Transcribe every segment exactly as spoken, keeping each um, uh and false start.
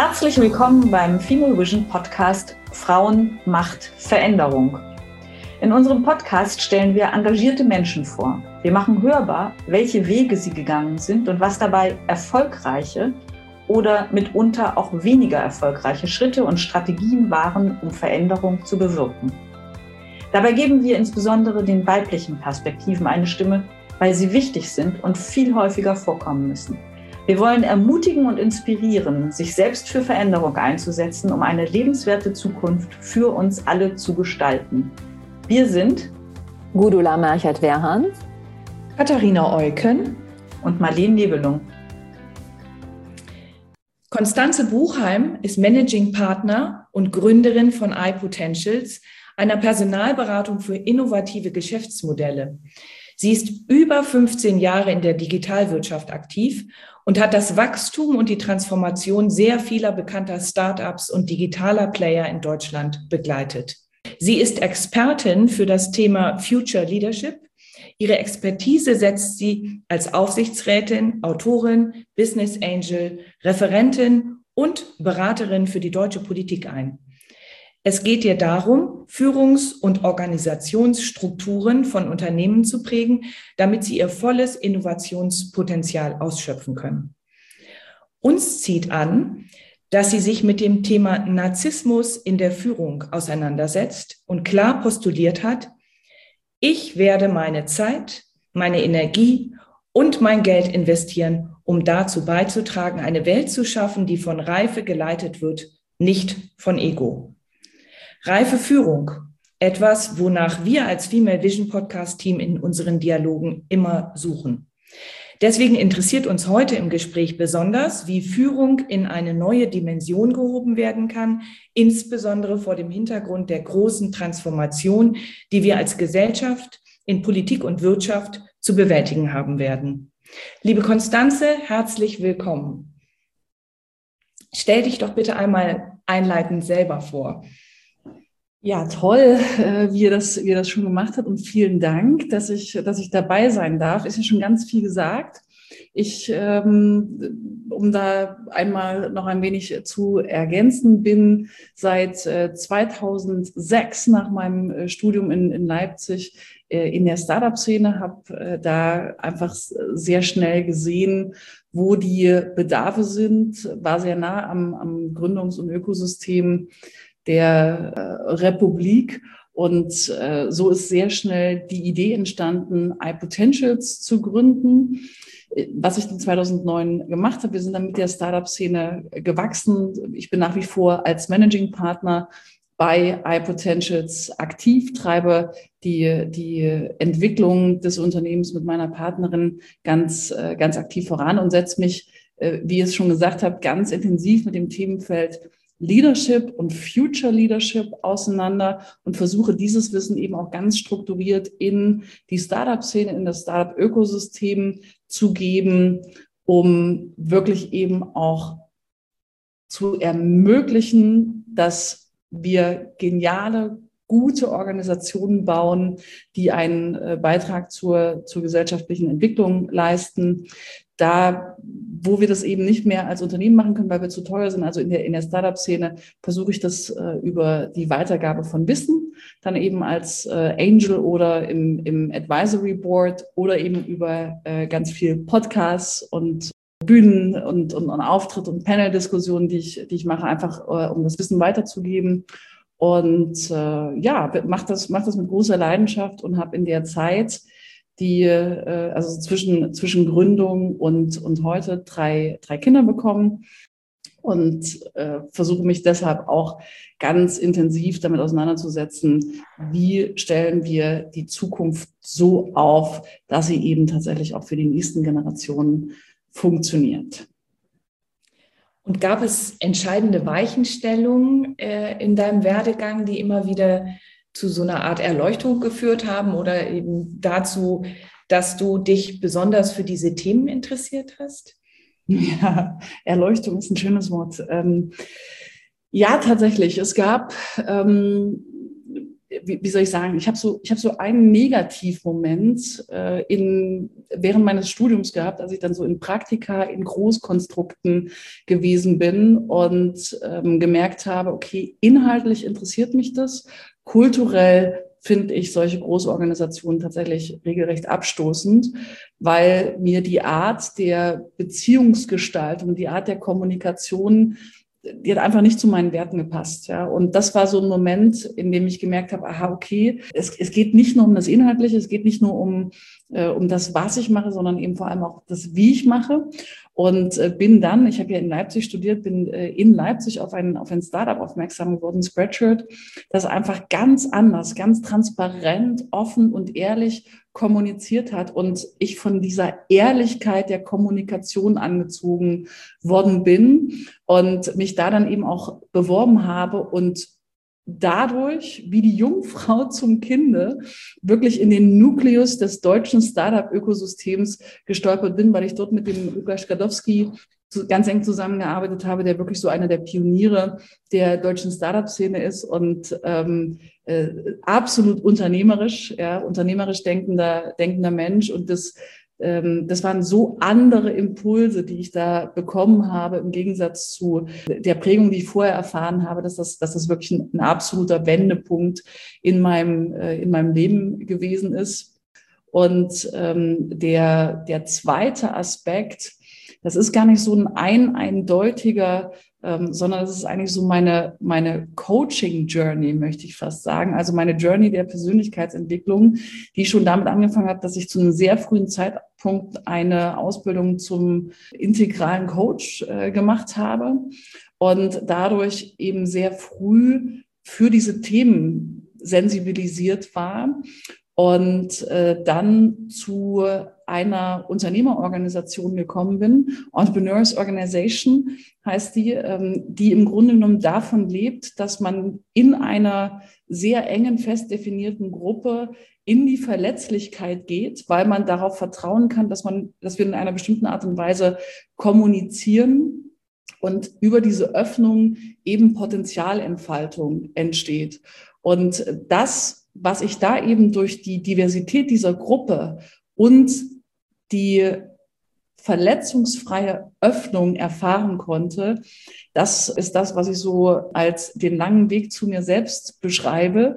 Herzlich willkommen beim Female Vision Podcast Frauen, Macht, Veränderung. In unserem Podcast stellen wir engagierte Menschen vor. Wir machen hörbar, welche Wege sie gegangen sind und was dabei erfolgreiche oder mitunter auch weniger erfolgreiche Schritte und Strategien waren, um Veränderung zu bewirken. Dabei geben wir insbesondere den weiblichen Perspektiven eine Stimme, weil sie wichtig sind und viel häufiger vorkommen müssen. Wir wollen ermutigen und inspirieren, sich selbst für Veränderung einzusetzen, um eine lebenswerte Zukunft für uns alle zu gestalten. Wir sind Gudula Merchert-Werhan, Katharina Eucken und Marlene Nebelung. Constanze Buchheim ist Managing Partner und Gründerin von iPotentials, einer Personalberatung für innovative Geschäftsmodelle. Sie ist über fünfzehn Jahre in der Digitalwirtschaft aktiv und hat das Wachstum und die Transformation sehr vieler bekannter Startups und digitaler Player in Deutschland begleitet. Sie ist Expertin für das Thema Future Leadership. Ihre Expertise setzt sie als Aufsichtsrätin, Autorin, Business Angel, Referentin und Beraterin für die deutsche Politik ein. Es geht ihr darum, Führungs- und Organisationsstrukturen von Unternehmen zu prägen, damit sie ihr volles Innovationspotenzial ausschöpfen können. Uns zieht an, dass sie sich mit dem Thema Narzissmus in der Führung auseinandersetzt und klar postuliert hat: Ich werde meine Zeit, meine Energie und mein Geld investieren, um dazu beizutragen, eine Welt zu schaffen, die von Reife geleitet wird, nicht von Ego. Reife Führung, etwas, wonach wir als Female Vision Podcast Team in unseren Dialogen immer suchen. Deswegen interessiert uns heute im Gespräch besonders, wie Führung in eine neue Dimension gehoben werden kann, insbesondere vor dem Hintergrund der großen Transformation, die wir als Gesellschaft in Politik und Wirtschaft zu bewältigen haben werden. Liebe Constanze, herzlich willkommen. Stell dich doch bitte einmal einleitend selber vor. Ja, toll, wie ihr das, wie ihr das schon gemacht habt, und vielen Dank, dass ich, dass ich dabei sein darf. Ist ja schon ganz viel gesagt. Ich, ähm, um da einmal noch ein wenig zu ergänzen, bin seit zweitausendsechs nach meinem Studium in, in Leipzig in der Startup-Szene, habe da einfach sehr schnell gesehen, wo die Bedarfe sind, war sehr nah am, am Gründungs- und Ökosystem der äh, Republik. Und äh, so ist sehr schnell die Idee entstanden, iPotentials zu gründen, was ich dann zweitausendneun gemacht habe. Wir sind dann mit der Startup-Szene gewachsen. Ich bin nach wie vor als Managing Partner bei iPotentials aktiv, treibe die, die Entwicklung des Unternehmens mit meiner Partnerin ganz, äh, ganz aktiv voran und setze mich, äh, wie ich es schon gesagt habe, ganz intensiv mit dem Themenfeld Leadership und Future Leadership auseinander und versuche dieses Wissen eben auch ganz strukturiert in die Startup-Szene, in das Startup-Ökosystem zu geben, um wirklich eben auch zu ermöglichen, dass wir geniale, gute Organisationen bauen, die einen Beitrag zur, zur gesellschaftlichen Entwicklung leisten. Da, wo wir das eben nicht mehr als Unternehmen machen können, weil wir zu teuer sind, also in der, in der Startup-Szene, versuche ich das äh, über die Weitergabe von Wissen, dann eben als äh, Angel oder im, im Advisory Board oder eben über äh, ganz viel Podcasts und Bühnen und, und, und Auftritt und Panel-Diskussionen, die ich, die ich mache, einfach äh, um das Wissen weiterzugeben. Und äh, ja, mache das, mach das mit großer Leidenschaft und habe in der Zeit die, äh, also zwischen, zwischen Gründung und, und heute drei, drei Kinder bekommen und äh, versuche mich deshalb auch ganz intensiv damit auseinanderzusetzen, wie stellen wir die Zukunft so auf, dass sie eben tatsächlich auch für die nächsten Generationen funktioniert. Und gab es entscheidende Weichenstellungen äh, in deinem Werdegang, die immer wieder zu so einer Art Erleuchtung geführt haben oder eben dazu, dass du dich besonders für diese Themen interessiert hast? Ja, Erleuchtung ist ein schönes Wort. Ähm, ja, tatsächlich. Es gab ähm, wie, wie soll ich sagen, ich habe so, ich habe so einen Negativmoment äh, in, während meines Studiums gehabt, als ich dann so in Praktika, in Großkonstrukten gewesen bin und ähm, gemerkt habe, okay, inhaltlich interessiert mich das, kulturell finde ich solche Großorganisationen tatsächlich regelrecht abstoßend, weil mir die Art der Beziehungsgestaltung, die Art der Kommunikation, die hat einfach nicht zu meinen Werten gepasst. Ja. Und das war so ein Moment, in dem ich gemerkt habe, aha, okay, es, es geht nicht nur um das Inhaltliche, es geht nicht nur um, äh, um das, was ich mache, sondern eben vor allem auch das, wie ich mache. Und äh, bin dann, ich habe ja in Leipzig studiert, bin äh, in Leipzig auf ein, auf ein Startup aufmerksam geworden, Spreadshirt, das einfach ganz anders, ganz transparent, offen und ehrlich kommuniziert hat und ich von dieser Ehrlichkeit der Kommunikation angezogen worden bin und mich da dann eben auch beworben habe und dadurch, wie die Jungfrau zum Kinde, wirklich in den Nukleus des deutschen Startup-Ökosystems gestolpert bin, weil ich dort mit dem Lukas Gadowski ganz eng zusammengearbeitet habe, der wirklich so einer der Pioniere der deutschen Startup-Szene ist und ähm, äh, absolut unternehmerisch, ja, unternehmerisch denkender, denkender Mensch. Und das, ähm, das waren so andere Impulse, die ich da bekommen habe, im Gegensatz zu der Prägung, die ich vorher erfahren habe, dass das, dass das wirklich ein, ein absoluter Wendepunkt in meinem, äh, in meinem Leben gewesen ist. Und ähm, der, der zweite Aspekt, das ist gar nicht so ein ein eindeutiger, ähm, sondern das ist eigentlich so meine, meine Coaching-Journey, möchte ich fast sagen. Also meine Journey der Persönlichkeitsentwicklung, die schon damit angefangen hat, dass ich zu einem sehr frühen Zeitpunkt eine Ausbildung zum integralen Coach äh, gemacht habe und dadurch eben sehr früh für diese Themen sensibilisiert war. Und äh, dann zu einer Unternehmerorganisation gekommen bin. Entrepreneurs Organization heißt die, ähm, die im Grunde genommen davon lebt, dass man in einer sehr engen, fest definierten Gruppe in die Verletzlichkeit geht, weil man darauf vertrauen kann, dass man, dass wir in einer bestimmten Art und Weise kommunizieren und über diese Öffnung eben Potenzialentfaltung entsteht. Und das, was ich da eben durch die Diversität dieser Gruppe und die verletzungsfreie Öffnung erfahren konnte, das ist das, was ich so als den langen Weg zu mir selbst beschreibe,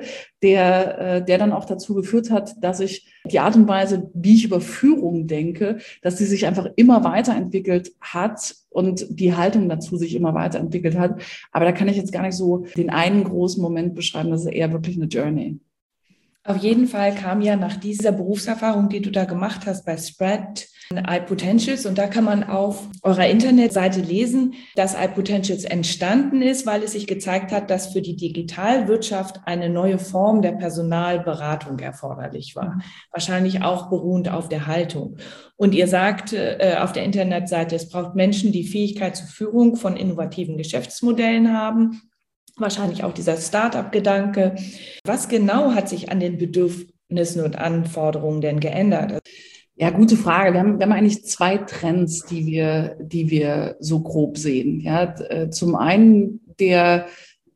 der, der dann auch dazu geführt hat, dass ich die Art und Weise, wie ich über Führung denke, dass sie sich einfach immer weiterentwickelt hat und die Haltung dazu sich immer weiterentwickelt hat. Aber da kann ich jetzt gar nicht so den einen großen Moment beschreiben, das ist eher wirklich eine Journey. Auf jeden Fall kam ja nach dieser Berufserfahrung, die du da gemacht hast bei Spread, iPotentials, und da kann man auf eurer Internetseite lesen, dass iPotentials entstanden ist, weil es sich gezeigt hat, dass für die Digitalwirtschaft eine neue Form der Personalberatung erforderlich war. Wahrscheinlich auch beruhend auf der Haltung. Und ihr sagt äh, auf der Internetseite, es braucht Menschen, die Fähigkeit zur Führung von innovativen Geschäftsmodellen haben. Wahrscheinlich auch dieser Start-up-Gedanke. Was genau hat sich an den Bedürfnissen und Anforderungen denn geändert? Ja, gute Frage. Wir haben, wir haben eigentlich zwei Trends, die wir, die wir so grob sehen. Ja, zum einen der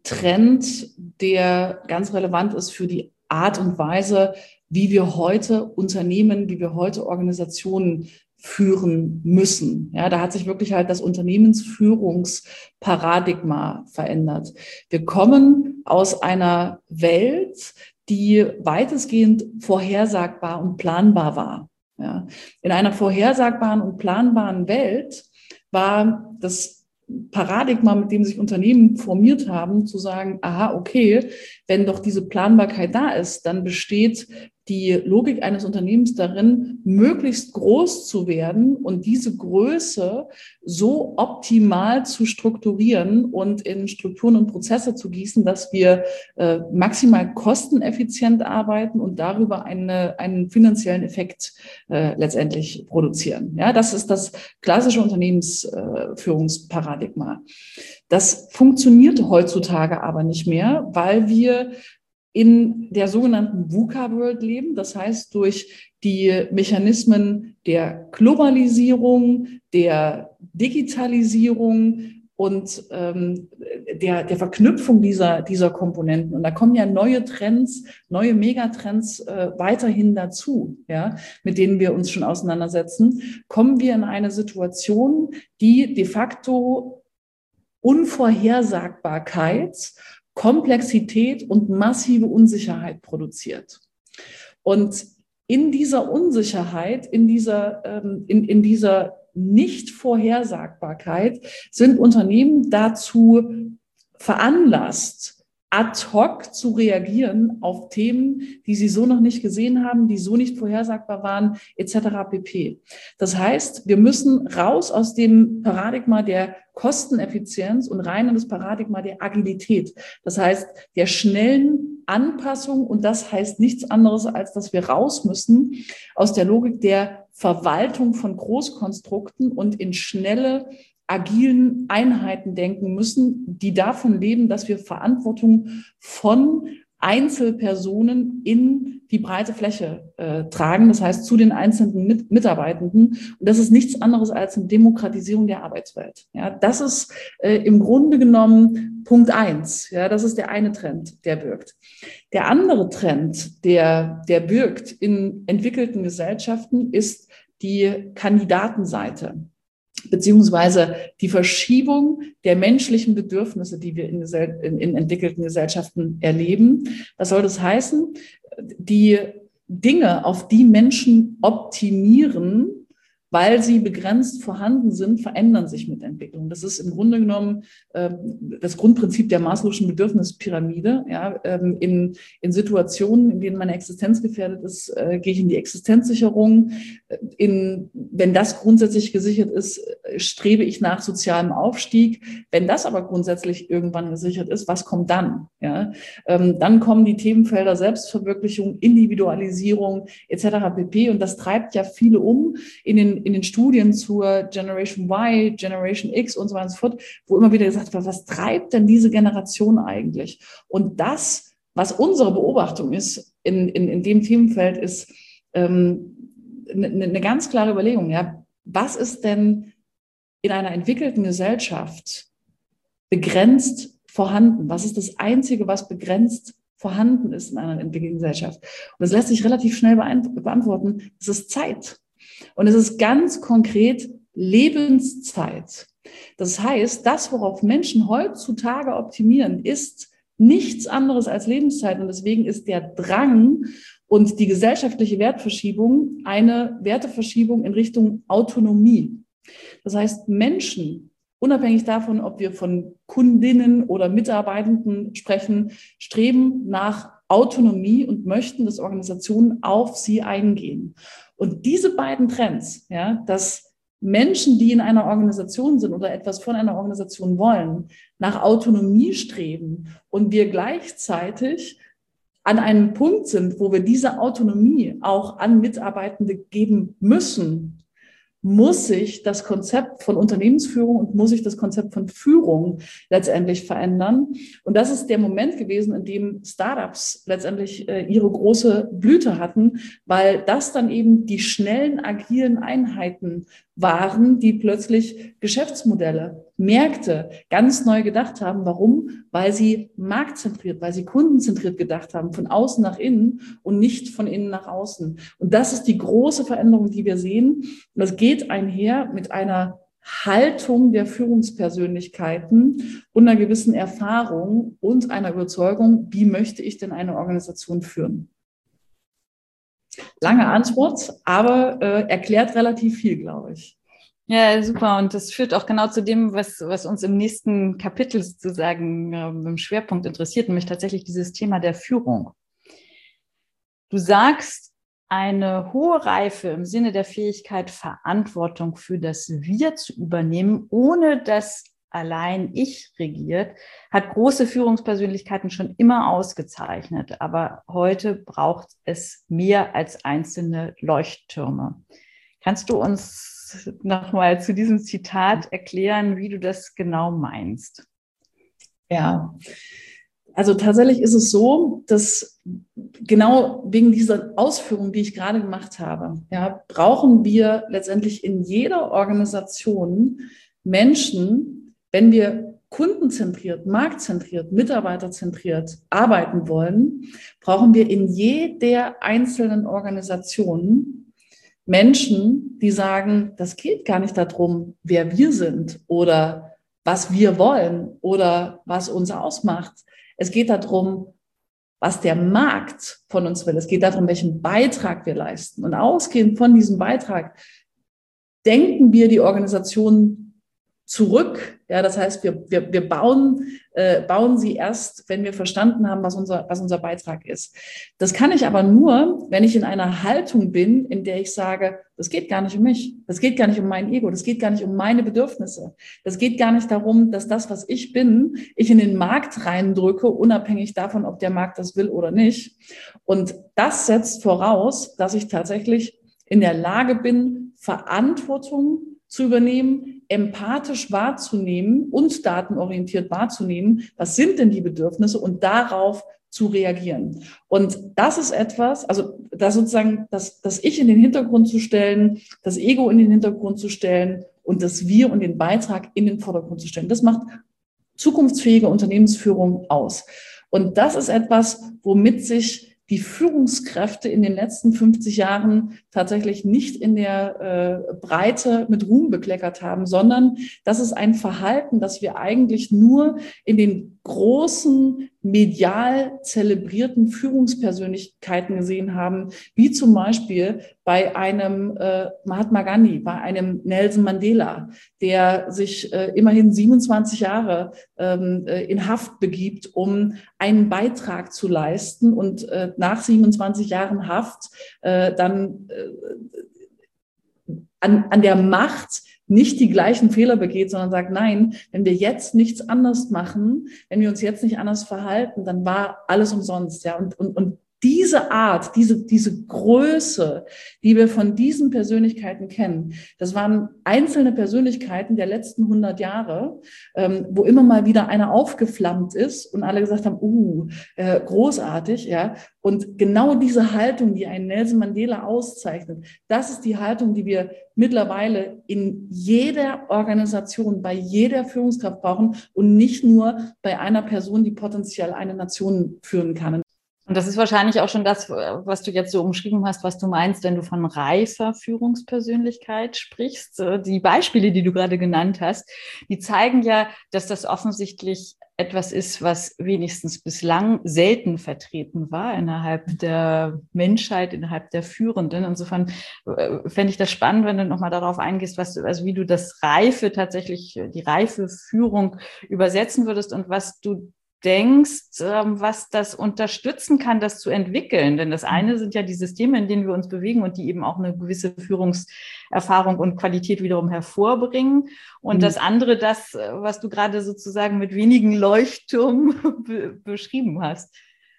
Trend, der ganz relevant ist für die Art und Weise, wie wir heute Unternehmen, wie wir heute Organisationen führen müssen. Ja, da hat sich wirklich halt das Unternehmensführungsparadigma verändert. Wir kommen aus einer Welt, die weitestgehend vorhersagbar und planbar war. Ja, in einer vorhersagbaren und planbaren Welt war das Paradigma, mit dem sich Unternehmen formiert haben, zu sagen, aha, okay, wenn doch diese Planbarkeit da ist, dann besteht die Logik eines Unternehmens darin, möglichst groß zu werden und diese Größe so optimal zu strukturieren und in Strukturen und Prozesse zu gießen, dass wir äh, maximal kosteneffizient arbeiten und darüber eine, einen finanziellen Effekt äh, letztendlich produzieren. Ja, das ist das klassische Unternehmensführungsparadigma. Das funktioniert heutzutage aber nicht mehr, weil wir in der sogenannten VUCA-World leben, das heißt durch die Mechanismen der Globalisierung, der Digitalisierung und ähm, der, der Verknüpfung dieser, dieser Komponenten. Und da kommen ja neue Trends, neue Megatrends äh, weiterhin dazu, ja, mit denen wir uns schon auseinandersetzen, kommen wir in eine Situation, die de facto Unvorhersagbarkeit, Komplexität und massive Unsicherheit produziert. Und in dieser Unsicherheit, in dieser, ähm, in, in dieser Nicht-Vorhersagbarkeit sind Unternehmen dazu veranlasst, ad hoc zu reagieren auf Themen, die sie so noch nicht gesehen haben, die so nicht vorhersagbar waren, et cetera pp. Das heißt, wir müssen raus aus dem Paradigma der Kosteneffizienz und rein in das Paradigma der Agilität. Das heißt, der schnellen Anpassung, und das heißt nichts anderes, als dass wir raus müssen aus der Logik der Verwaltung von Großkonstrukten und in schnelle, agilen Einheiten denken müssen, die davon leben, dass wir Verantwortung von Einzelpersonen in die breite Fläche äh, tragen, das heißt zu den einzelnen Mit- Mitarbeitenden. Und das ist nichts anderes als eine Demokratisierung der Arbeitswelt. Ja, das ist äh, im Grunde genommen Punkt eins. Ja, das ist der eine Trend, der wirkt. Der andere Trend, der, der wirkt in entwickelten Gesellschaften, ist die Kandidatenseite, beziehungsweise die Verschiebung der menschlichen Bedürfnisse, die wir in, Gesell- in, in entwickelten Gesellschaften erleben. Was soll das heißen? Die Dinge, auf die Menschen optimieren, weil sie begrenzt vorhanden sind, verändern sich mit Entwicklung. Das ist im Grunde genommen äh, das Grundprinzip der Maslow'schen Bedürfnispyramide. Ja, ähm, in, in Situationen, in denen meine Existenz gefährdet ist, äh, gehe ich in die Existenzsicherung. In, wenn das grundsätzlich gesichert ist, strebe ich nach sozialem Aufstieg. Wenn das aber grundsätzlich irgendwann gesichert ist, was kommt dann? Ja, ähm, dann kommen die Themenfelder Selbstverwirklichung, Individualisierung et cetera pp. Und das treibt ja viele um in den in den Studien zur Generation Y, Generation X und so weiter und so fort, wo immer wieder gesagt wird, was treibt denn diese Generation eigentlich? Und das, was unsere Beobachtung ist in, in, in dem Themenfeld, ist ähm, eine, eine ganz klare Überlegung. Ja, was ist denn in einer entwickelten Gesellschaft begrenzt vorhanden? Was ist das Einzige, was begrenzt vorhanden ist in einer entwickelten Gesellschaft? Und das lässt sich relativ schnell beantworten. Das ist Zeit. Und es ist ganz konkret Lebenszeit. Das heißt, das, worauf Menschen heutzutage optimieren, ist nichts anderes als Lebenszeit. Und deswegen ist der Drang und die gesellschaftliche Wertverschiebung eine Werteverschiebung in Richtung Autonomie. Das heißt, Menschen, unabhängig davon, ob wir von Kundinnen oder Mitarbeitenden sprechen, streben nach Autonomie und möchten, dass Organisationen auf sie eingehen. Und diese beiden Trends, ja, dass Menschen, die in einer Organisation sind oder etwas von einer Organisation wollen, nach Autonomie streben und wir gleichzeitig an einem Punkt sind, wo wir diese Autonomie auch an Mitarbeitende geben müssen, muss sich das Konzept von Unternehmensführung und muss sich das Konzept von Führung letztendlich verändern. Und das ist der Moment gewesen, in dem Startups letztendlich äh, ihre große Blüte hatten, weil das dann eben die schnellen, agilen Einheiten waren, die plötzlich Geschäftsmodelle, Märkte ganz neu gedacht haben. Warum? Weil sie marktzentriert, weil sie kundenzentriert gedacht haben, von außen nach innen und nicht von innen nach außen. Und das ist die große Veränderung, die wir sehen. Und das geht einher mit einer Haltung der Führungspersönlichkeiten und einer gewissen Erfahrung und einer Überzeugung, wie möchte ich denn eine Organisation führen? Lange Antwort, aber äh, erklärt relativ viel, glaube ich. Ja, super. Und das führt auch genau zu dem, was, was uns im nächsten Kapitel sozusagen äh, im Schwerpunkt interessiert, nämlich tatsächlich dieses Thema der Führung. Du sagst, eine hohe Reife im Sinne der Fähigkeit, Verantwortung für das Wir zu übernehmen, ohne dass allein ich regiert, hat große Führungspersönlichkeiten schon immer ausgezeichnet. Aber heute braucht es mehr als einzelne Leuchttürme. Kannst du uns nochmal zu diesem Zitat erklären, wie du das genau meinst? Ja, also tatsächlich ist es so, dass genau wegen dieser Ausführung, die ich gerade gemacht habe, ja, brauchen wir letztendlich in jeder Organisation Menschen, wenn wir kundenzentriert, marktzentriert, mitarbeiterzentriert arbeiten wollen, brauchen wir in jeder einzelnen Organisation Menschen, die sagen, das geht gar nicht darum, wer wir sind oder was wir wollen oder was uns ausmacht. Es geht darum, was der Markt von uns will. Es geht darum, welchen Beitrag wir leisten. Und ausgehend von diesem Beitrag denken wir die Organisation zurück. Ja, das heißt, wir, wir, wir bauen, äh, bauen sie erst, wenn wir verstanden haben, was unser, was unser Beitrag ist. Das kann ich aber nur, wenn ich in einer Haltung bin, in der ich sage, das geht gar nicht um mich. Das geht gar nicht um mein Ego. Das geht gar nicht um meine Bedürfnisse. Das geht gar nicht darum, dass das, was ich bin, ich in den Markt reindrücke, unabhängig davon, ob der Markt das will oder nicht. Und das setzt voraus, dass ich tatsächlich in der Lage bin, Verantwortung zu übernehmen, empathisch wahrzunehmen und datenorientiert wahrzunehmen, was sind denn die Bedürfnisse und darauf zu reagieren. Und das ist etwas, also da sozusagen das, das Ich in den Hintergrund zu stellen, das Ego in den Hintergrund zu stellen und das Wir und den Beitrag in den Vordergrund zu stellen. Das macht zukunftsfähige Unternehmensführung aus. Und das ist etwas, womit sich die Führungskräfte in den letzten fünfzig Jahren tatsächlich nicht in der äh, Breite mit Ruhm bekleckert haben, sondern das ist ein Verhalten, das wir eigentlich nur in den großen, medial zelebrierten Führungspersönlichkeiten gesehen haben, wie zum Beispiel bei einem äh, Mahatma Gandhi, bei einem Nelson Mandela, der sich äh, immerhin siebenundzwanzig Jahre ähm, äh, in Haft begibt, um einen Beitrag zu leisten und äh, nach siebenundzwanzig Jahren Haft äh, dann äh, an, an der Macht nicht die gleichen Fehler begeht, sondern sagt, nein, wenn wir jetzt nichts anders machen, wenn wir uns jetzt nicht anders verhalten, dann war alles umsonst. Ja, und, und, und diese Art, diese, diese Größe, die wir von diesen Persönlichkeiten kennen, das waren einzelne Persönlichkeiten der letzten hundert Jahre, ähm, wo immer mal wieder einer aufgeflammt ist und alle gesagt haben, uh, äh, großartig, ja. Und genau diese Haltung, die einen Nelson Mandela auszeichnet, das ist die Haltung, die wir mittlerweile in jeder Organisation, bei jeder Führungskraft brauchen und nicht nur bei einer Person, die potenziell eine Nation führen kann. Und das ist wahrscheinlich auch schon das, was du jetzt so umschrieben hast, was du meinst, wenn du von reifer Führungspersönlichkeit sprichst. Die Beispiele, die du gerade genannt hast, die zeigen ja, dass das offensichtlich etwas ist, was wenigstens bislang selten vertreten war innerhalb der Menschheit, innerhalb der Führenden. Insofern fände ich das spannend, wenn du nochmal darauf eingehst, was du, also wie du das Reife tatsächlich, die reife Führung übersetzen würdest und was du denkst, was das unterstützen kann, das zu entwickeln. Denn das eine sind ja die Systeme, in denen wir uns bewegen und die eben auch eine gewisse Führungserfahrung und Qualität wiederum hervorbringen. Und mhm. das andere, das, was du gerade sozusagen mit wenigen Leuchtturmen be- beschrieben hast.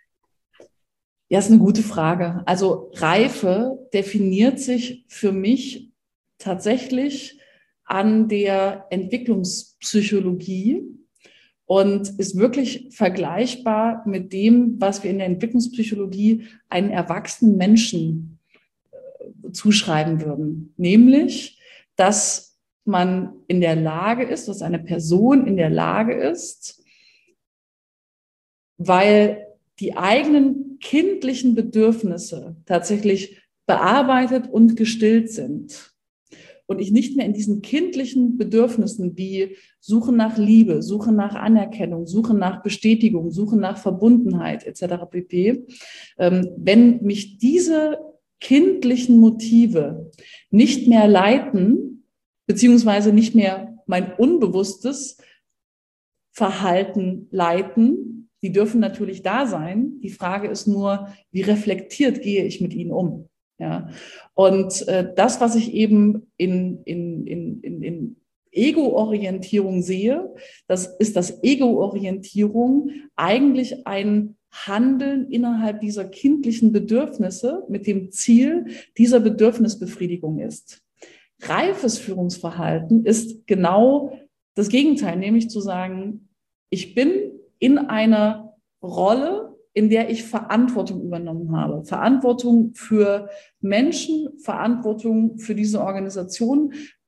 Ja, ist eine gute Frage. Also Reife definiert sich für mich tatsächlich an der Entwicklungspsychologie und ist wirklich vergleichbar mit dem, was wir in der Entwicklungspsychologie einen erwachsenen Menschen äh, zuschreiben würden. Nämlich, dass man in der Lage ist, dass eine Person in der Lage ist, weil die eigenen kindlichen Bedürfnisse tatsächlich bearbeitet und gestillt sind, und ich nicht mehr in diesen kindlichen Bedürfnissen wie Suche nach Liebe, Suche nach Anerkennung, Suche nach Bestätigung, Suche nach Verbundenheit et cetera pp. Ähm, wenn mich diese kindlichen Motive nicht mehr leiten, beziehungsweise nicht mehr mein unbewusstes Verhalten leiten, die dürfen natürlich da sein. Die Frage ist nur, wie reflektiert gehe ich mit ihnen um? Ja, und äh, das, was ich eben in, in, in, in, in Ego-Orientierung sehe, das ist, dass Ego-Orientierung eigentlich ein Handeln innerhalb dieser kindlichen Bedürfnisse mit dem Ziel dieser Bedürfnisbefriedigung ist. Reifes Führungsverhalten ist genau das Gegenteil, nämlich zu sagen, ich bin in einer Rolle, in der ich Verantwortung übernommen habe. Verantwortung für Menschen, Verantwortung für diese Organisation,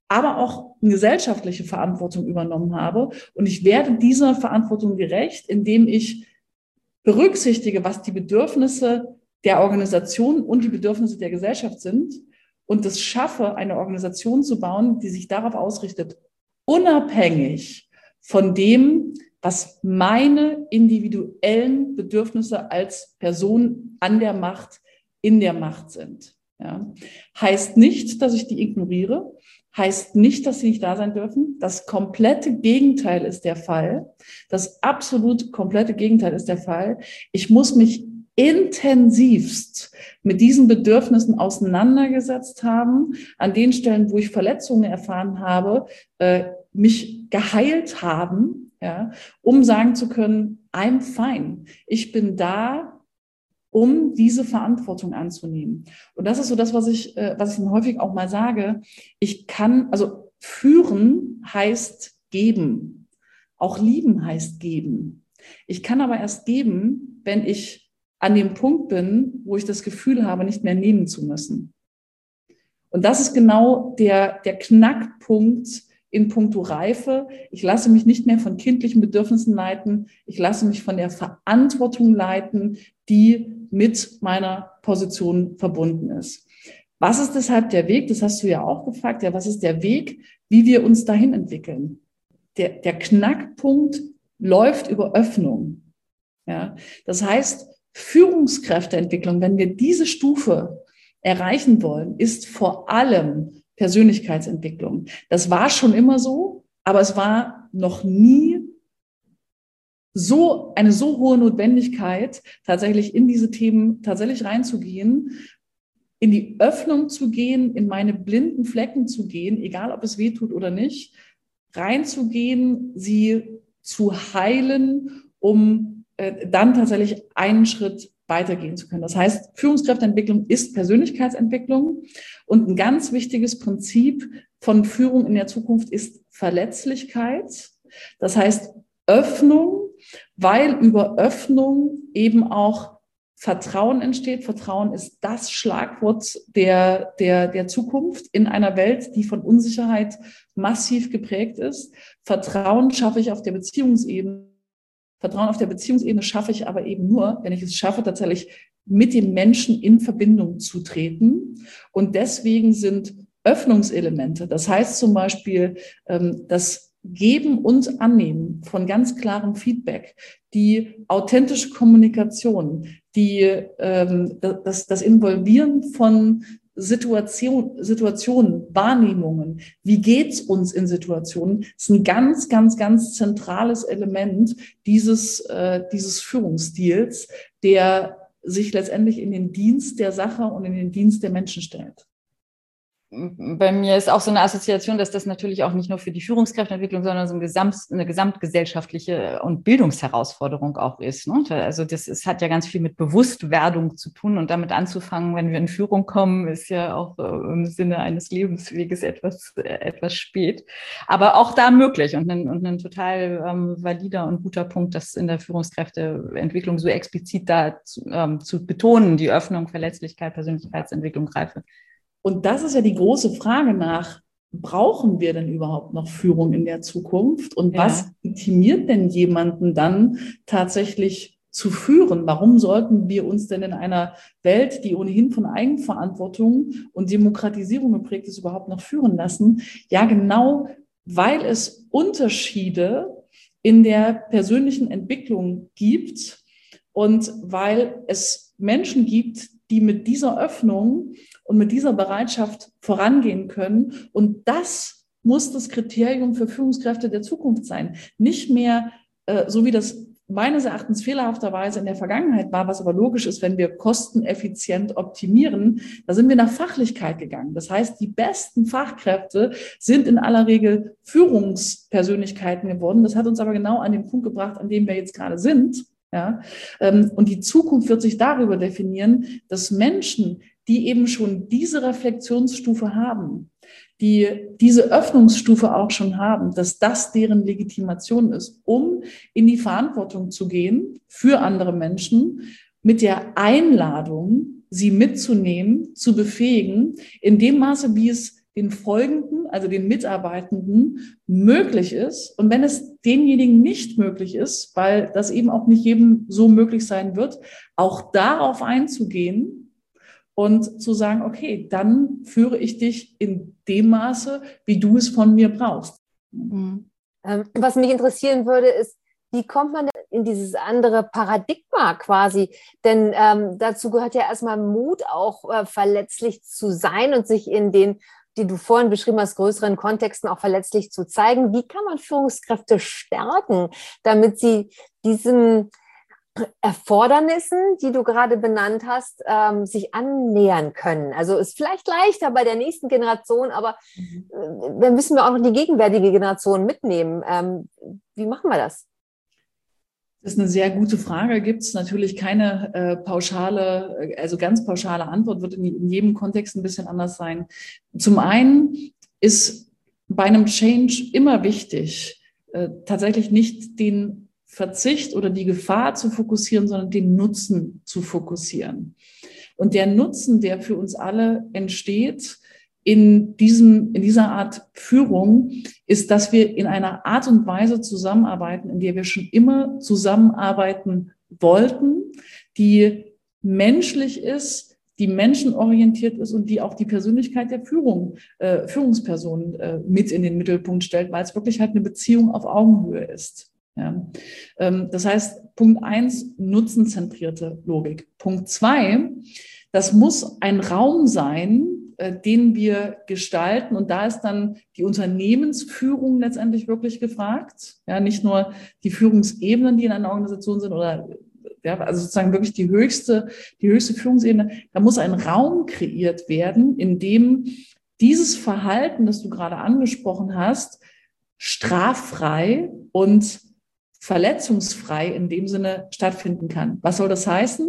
aber auch eine gesellschaftliche Verantwortung übernommen habe. Und ich werde dieser Verantwortung gerecht, indem ich berücksichtige, was die Bedürfnisse der Organisation und die Bedürfnisse der Gesellschaft sind und es schaffe, eine Organisation zu bauen, die sich darauf ausrichtet, unabhängig von dem, was meine individuellen Bedürfnisse als Person an der Macht, in der Macht sind. Ja. Heißt nicht, dass ich die ignoriere, heißt nicht, dass sie nicht da sein dürfen. Das komplette Gegenteil ist der Fall. Das absolut komplette Gegenteil ist der Fall. Ich muss mich intensivst mit diesen Bedürfnissen auseinandergesetzt haben, an den Stellen, wo ich Verletzungen erfahren habe, äh, mich geheilt haben, ja, um sagen zu können, I'm fine. Ich bin da, um diese Verantwortung anzunehmen. Und das ist so das, was ich, äh, was ich Ihnen häufig auch mal sage. Ich kann, also führen heißt geben. Auch lieben heißt geben. Ich kann aber erst geben, wenn ich an dem Punkt bin, wo ich das Gefühl habe, nicht mehr nehmen zu müssen. Und das ist genau der, der Knackpunkt in puncto Reife. Ich lasse mich nicht mehr von kindlichen Bedürfnissen leiten. Ich lasse mich von der Verantwortung leiten, die mit meiner Position verbunden ist. Was ist deshalb der Weg? Das hast du ja auch gefragt. Ja, was ist der Weg, wie wir uns dahin entwickeln? Der, der Knackpunkt läuft über Öffnung. Ja, das heißt, Führungskräfteentwicklung, wenn wir diese Stufe erreichen wollen, ist vor allem Persönlichkeitsentwicklung. Das war schon immer so, aber es war noch nie so eine so hohe Notwendigkeit, tatsächlich in diese Themen tatsächlich reinzugehen, in die Öffnung zu gehen, in meine blinden Flecken zu gehen, egal ob es weh tut oder nicht, reinzugehen, sie zu heilen, um äh, dann tatsächlich einen Schritt weitergehen zu können. Das heißt, Führungskräfteentwicklung ist Persönlichkeitsentwicklung und ein ganz wichtiges Prinzip von Führung in der Zukunft ist Verletzlichkeit. Das heißt Öffnung, weil über Öffnung eben auch Vertrauen entsteht. Vertrauen ist das Schlagwort der, der, der Zukunft in einer Welt, die von Unsicherheit massiv geprägt ist. Vertrauen schaffe ich auf der Beziehungsebene. Vertrauen auf der Beziehungsebene schaffe ich aber eben nur, wenn ich es schaffe, tatsächlich mit dem Menschen in Verbindung zu treten. Und deswegen sind Öffnungselemente, das heißt zum Beispiel das Geben und Annehmen von ganz klarem Feedback, die authentische Kommunikation, die, das, das Involvieren von Situation, Situationen, Wahrnehmungen, wie geht's uns in Situationen, ist ein ganz, ganz, ganz zentrales Element dieses, äh, dieses Führungsstils, der sich letztendlich in den Dienst der Sache und in den Dienst der Menschen stellt. Bei mir ist auch so eine Assoziation, dass das natürlich auch nicht nur für die Führungskräfteentwicklung, sondern so ein Gesamt, eine gesamtgesellschaftliche und Bildungsherausforderung auch ist. Ne? Also das ist, hat ja ganz viel mit Bewusstwerdung zu tun und damit anzufangen, wenn wir in Führung kommen, ist ja auch im Sinne eines Lebensweges etwas, etwas spät. Aber auch da möglich und ein, und ein total ähm, valider und guter Punkt, das in der Führungskräfteentwicklung so explizit da zu, ähm, zu betonen, die Öffnung, Verletzlichkeit, Persönlichkeitsentwicklung, Reife. Und das ist ja die große Frage nach, brauchen wir denn überhaupt noch Führung in der Zukunft? Und ja. was legitimiert denn jemanden dann tatsächlich zu führen? Warum sollten wir uns denn in einer Welt, die ohnehin von Eigenverantwortung und Demokratisierung geprägt ist, überhaupt noch führen lassen? Ja, genau, weil es Unterschiede in der persönlichen Entwicklung gibt und weil es Menschen gibt, die mit dieser Öffnung und mit dieser Bereitschaft vorangehen können. Und das muss das Kriterium für Führungskräfte der Zukunft sein. Nicht mehr, äh, so wie das meines Erachtens fehlerhafterweise in der Vergangenheit war, was aber logisch ist, wenn wir kosteneffizient optimieren, da sind wir nach Fachlichkeit gegangen. Das heißt, die besten Fachkräfte sind in aller Regel Führungspersönlichkeiten geworden. Das hat uns aber genau an den Punkt gebracht, an dem wir jetzt gerade sind. Ja, und die Zukunft wird sich darüber definieren, dass Menschen, die eben schon diese Reflexionsstufe haben, die diese Öffnungsstufe auch schon haben, dass das deren Legitimation ist, um in die Verantwortung zu gehen für andere Menschen, mit der Einladung, sie mitzunehmen, zu befähigen, in dem Maße, wie es den Folgenden, also den Mitarbeitenden, möglich ist. Und wenn es denjenigen nicht möglich ist, weil das eben auch nicht jedem so möglich sein wird, auch darauf einzugehen und zu sagen, okay, dann führe ich dich in dem Maße, wie du es von mir brauchst. Mhm. Was mich interessieren würde, ist, wie kommt man denn in dieses andere Paradigma quasi? Denn ähm, dazu gehört ja erstmal Mut, auch äh, verletzlich zu sein und sich in den, die du vorhin beschrieben hast, größeren Kontexten auch verletzlich zu zeigen. Wie kann man Führungskräfte stärken, damit sie diesen Erfordernissen, die du gerade benannt hast, ähm, sich annähern können? Also ist vielleicht leichter bei der nächsten Generation, aber äh, dann müssen wir auch noch die gegenwärtige Generation mitnehmen. Ähm, wie machen wir das? Das ist eine sehr gute Frage. Gibt es natürlich keine äh, pauschale, also ganz pauschale Antwort, wird in, in jedem Kontext ein bisschen anders sein. Zum einen ist bei einem Change immer wichtig, äh, tatsächlich nicht den Verzicht oder die Gefahr zu fokussieren, sondern den Nutzen zu fokussieren. Und der Nutzen, der für uns alle entsteht, in diesem, in dieser Art Führung, ist, dass wir in einer Art und Weise zusammenarbeiten, in der wir schon immer zusammenarbeiten wollten, die menschlich ist, die menschenorientiert ist und die auch die Persönlichkeit der Führung, äh, Führungsperson äh, mit in den Mittelpunkt stellt, weil es wirklich halt eine Beziehung auf Augenhöhe ist. Ja. Ähm, das heißt, Punkt eins, nutzenzentrierte Logik. Punkt zwei, das muss ein Raum sein, den wir gestalten. Und da ist dann die Unternehmensführung letztendlich wirklich gefragt. Ja, nicht nur die Führungsebenen, die in einer Organisation sind, oder ja, also sozusagen wirklich die höchste, die höchste Führungsebene. Da muss ein Raum kreiert werden, in dem dieses Verhalten, das du gerade angesprochen hast, straffrei und verletzungsfrei in dem Sinne stattfinden kann. Was soll das heißen?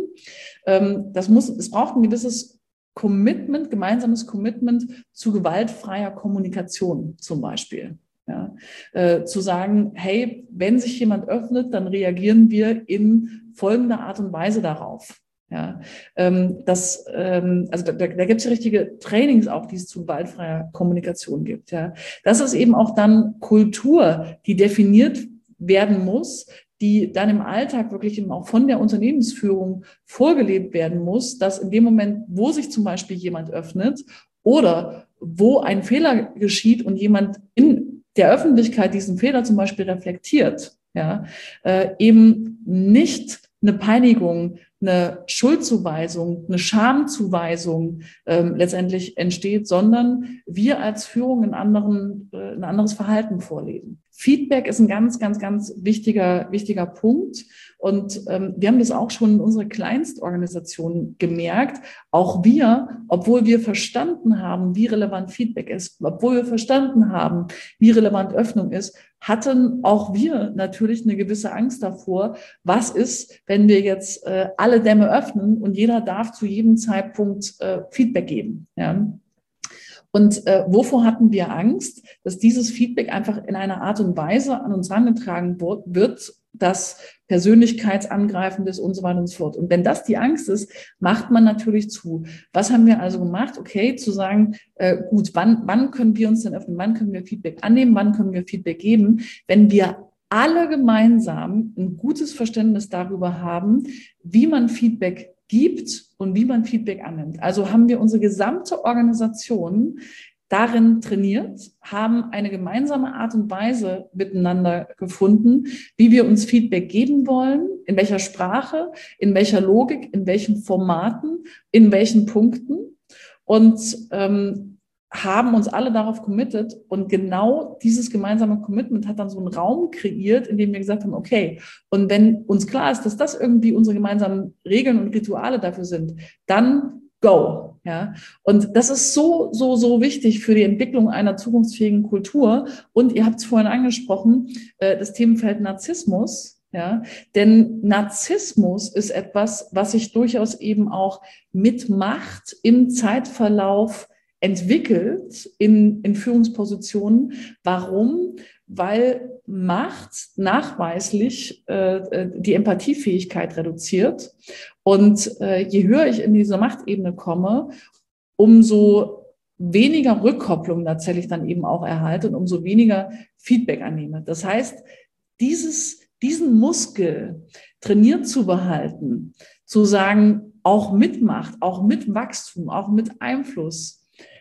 Das muss, es braucht ein gewisses Commitment, gemeinsames Commitment zu gewaltfreier Kommunikation zum Beispiel. Ja, äh, zu sagen, hey, wenn sich jemand öffnet, dann reagieren wir in folgender Art und Weise darauf. Ja, ähm, das, ähm, also da, da gibt es ja richtige Trainings auch, die es zu gewaltfreier Kommunikation gibt. Ja, das ist eben auch dann Kultur, die definiert werden muss, die dann im Alltag wirklich eben auch von der Unternehmensführung vorgelebt werden muss, dass in dem Moment, wo sich zum Beispiel jemand öffnet oder wo ein Fehler geschieht und jemand in der Öffentlichkeit diesen Fehler zum Beispiel reflektiert, ja, äh, eben nicht eine Peinigung, eine Schuldzuweisung, eine Schamzuweisung ähm, letztendlich entsteht, sondern wir als Führung ein, anderen, äh, ein anderes Verhalten vorleben. Feedback ist ein ganz, ganz, ganz wichtiger, wichtiger Punkt. Und ähm, wir haben das auch schon in unserer Kleinstorganisation gemerkt. Auch wir, obwohl wir verstanden haben, wie relevant Feedback ist, obwohl wir verstanden haben, wie relevant Öffnung ist, hatten auch wir natürlich eine gewisse Angst davor, was ist, wenn wir jetzt äh, alle Dämme öffnen und jeder darf zu jedem Zeitpunkt äh, Feedback geben. Ja. Und äh, wovor hatten wir Angst? Dass dieses Feedback einfach in einer Art und Weise an uns herangetragen wird, das persönlichkeitsangreifend ist und so weiter und so fort. Und wenn das die Angst ist, macht man natürlich zu. Was haben wir also gemacht? Okay, zu sagen, äh, gut, wann, wann können wir uns denn öffnen? Wann können wir Feedback annehmen? Wann können wir Feedback geben? Wenn wir alle gemeinsam ein gutes Verständnis darüber haben, wie man Feedback gibt und wie man Feedback annimmt. Also haben wir unsere gesamte Organisation darin trainiert, haben eine gemeinsame Art und Weise miteinander gefunden, wie wir uns Feedback geben wollen, in welcher Sprache, in welcher Logik, in welchen Formaten, in welchen Punkten, und ähm, haben uns alle darauf committed. Und genau dieses gemeinsame Commitment hat dann so einen Raum kreiert, in dem wir gesagt haben, okay, und wenn uns klar ist, dass das irgendwie unsere gemeinsamen Regeln und Rituale dafür sind, dann go. Ja, und das ist so, so, so wichtig für die Entwicklung einer zukunftsfähigen Kultur. Und ihr habt es vorhin angesprochen, äh, das Themenfeld Narzissmus. Ja, denn Narzissmus ist etwas, was sich durchaus eben auch mit Macht im Zeitverlauf entwickelt in, in Führungspositionen. Warum? Weil Macht nachweislich äh, die Empathiefähigkeit reduziert. Und äh, je höher ich in diese Machtebene komme, umso weniger Rückkopplung tatsächlich dann eben auch erhalte und umso weniger Feedback annehme. Das heißt, dieses, diesen Muskel trainiert zu behalten, zu sagen, auch mit Macht, auch mit Wachstum, auch mit Einfluss,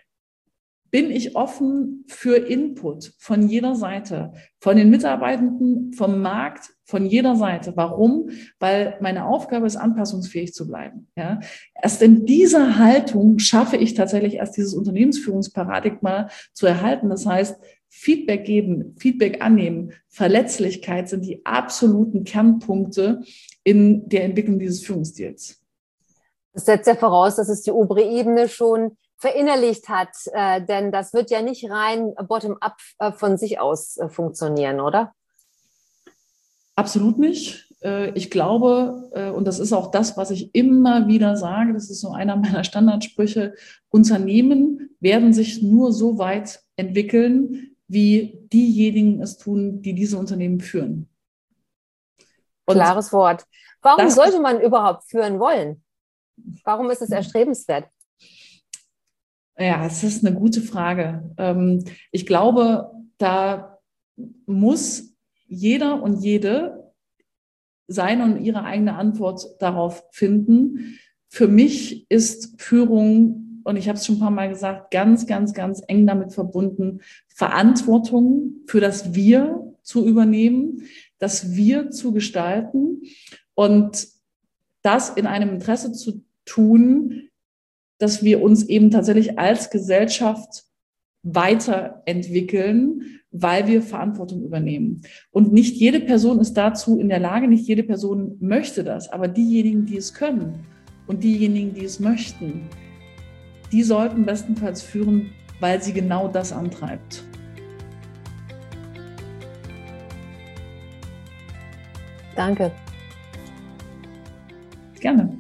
bin ich offen für Input von jeder Seite, von den Mitarbeitenden, vom Markt, von jeder Seite. Warum? Weil meine Aufgabe ist, anpassungsfähig zu bleiben. Ja? Erst in dieser Haltung schaffe ich tatsächlich erst dieses Unternehmensführungsparadigma zu erhalten. Das heißt, Feedback geben, Feedback annehmen, Verletzlichkeit sind die absoluten Kernpunkte in der Entwicklung dieses Führungsstils. Das setzt ja voraus, dass es die obere Ebene schon verinnerlicht hat, äh, denn das wird ja nicht rein bottom-up äh, von sich aus äh, funktionieren, oder? Absolut nicht. Äh, ich glaube, äh, und das ist auch das, was ich immer wieder sage, das ist so einer meiner Standardsprüche, Unternehmen werden sich nur so weit entwickeln, wie diejenigen es tun, die diese Unternehmen führen. Und klares Wort. Warum sollte man überhaupt führen wollen? Warum ist es erstrebenswert? Ja, es ist eine gute Frage. Ich glaube, da muss jeder und jede seine und ihre eigene Antwort darauf finden. Für mich ist Führung, und ich habe es schon ein paar Mal gesagt, ganz, ganz, ganz eng damit verbunden, Verantwortung für das Wir zu übernehmen, das Wir zu gestalten und das in einem Interesse zu tun, dass wir uns eben tatsächlich als Gesellschaft weiterentwickeln, weil wir Verantwortung übernehmen. Und nicht jede Person ist dazu in der Lage, nicht jede Person möchte das, aber diejenigen, die es können und diejenigen, die es möchten, die sollten bestenfalls führen, weil sie genau das antreibt. Danke. Gerne.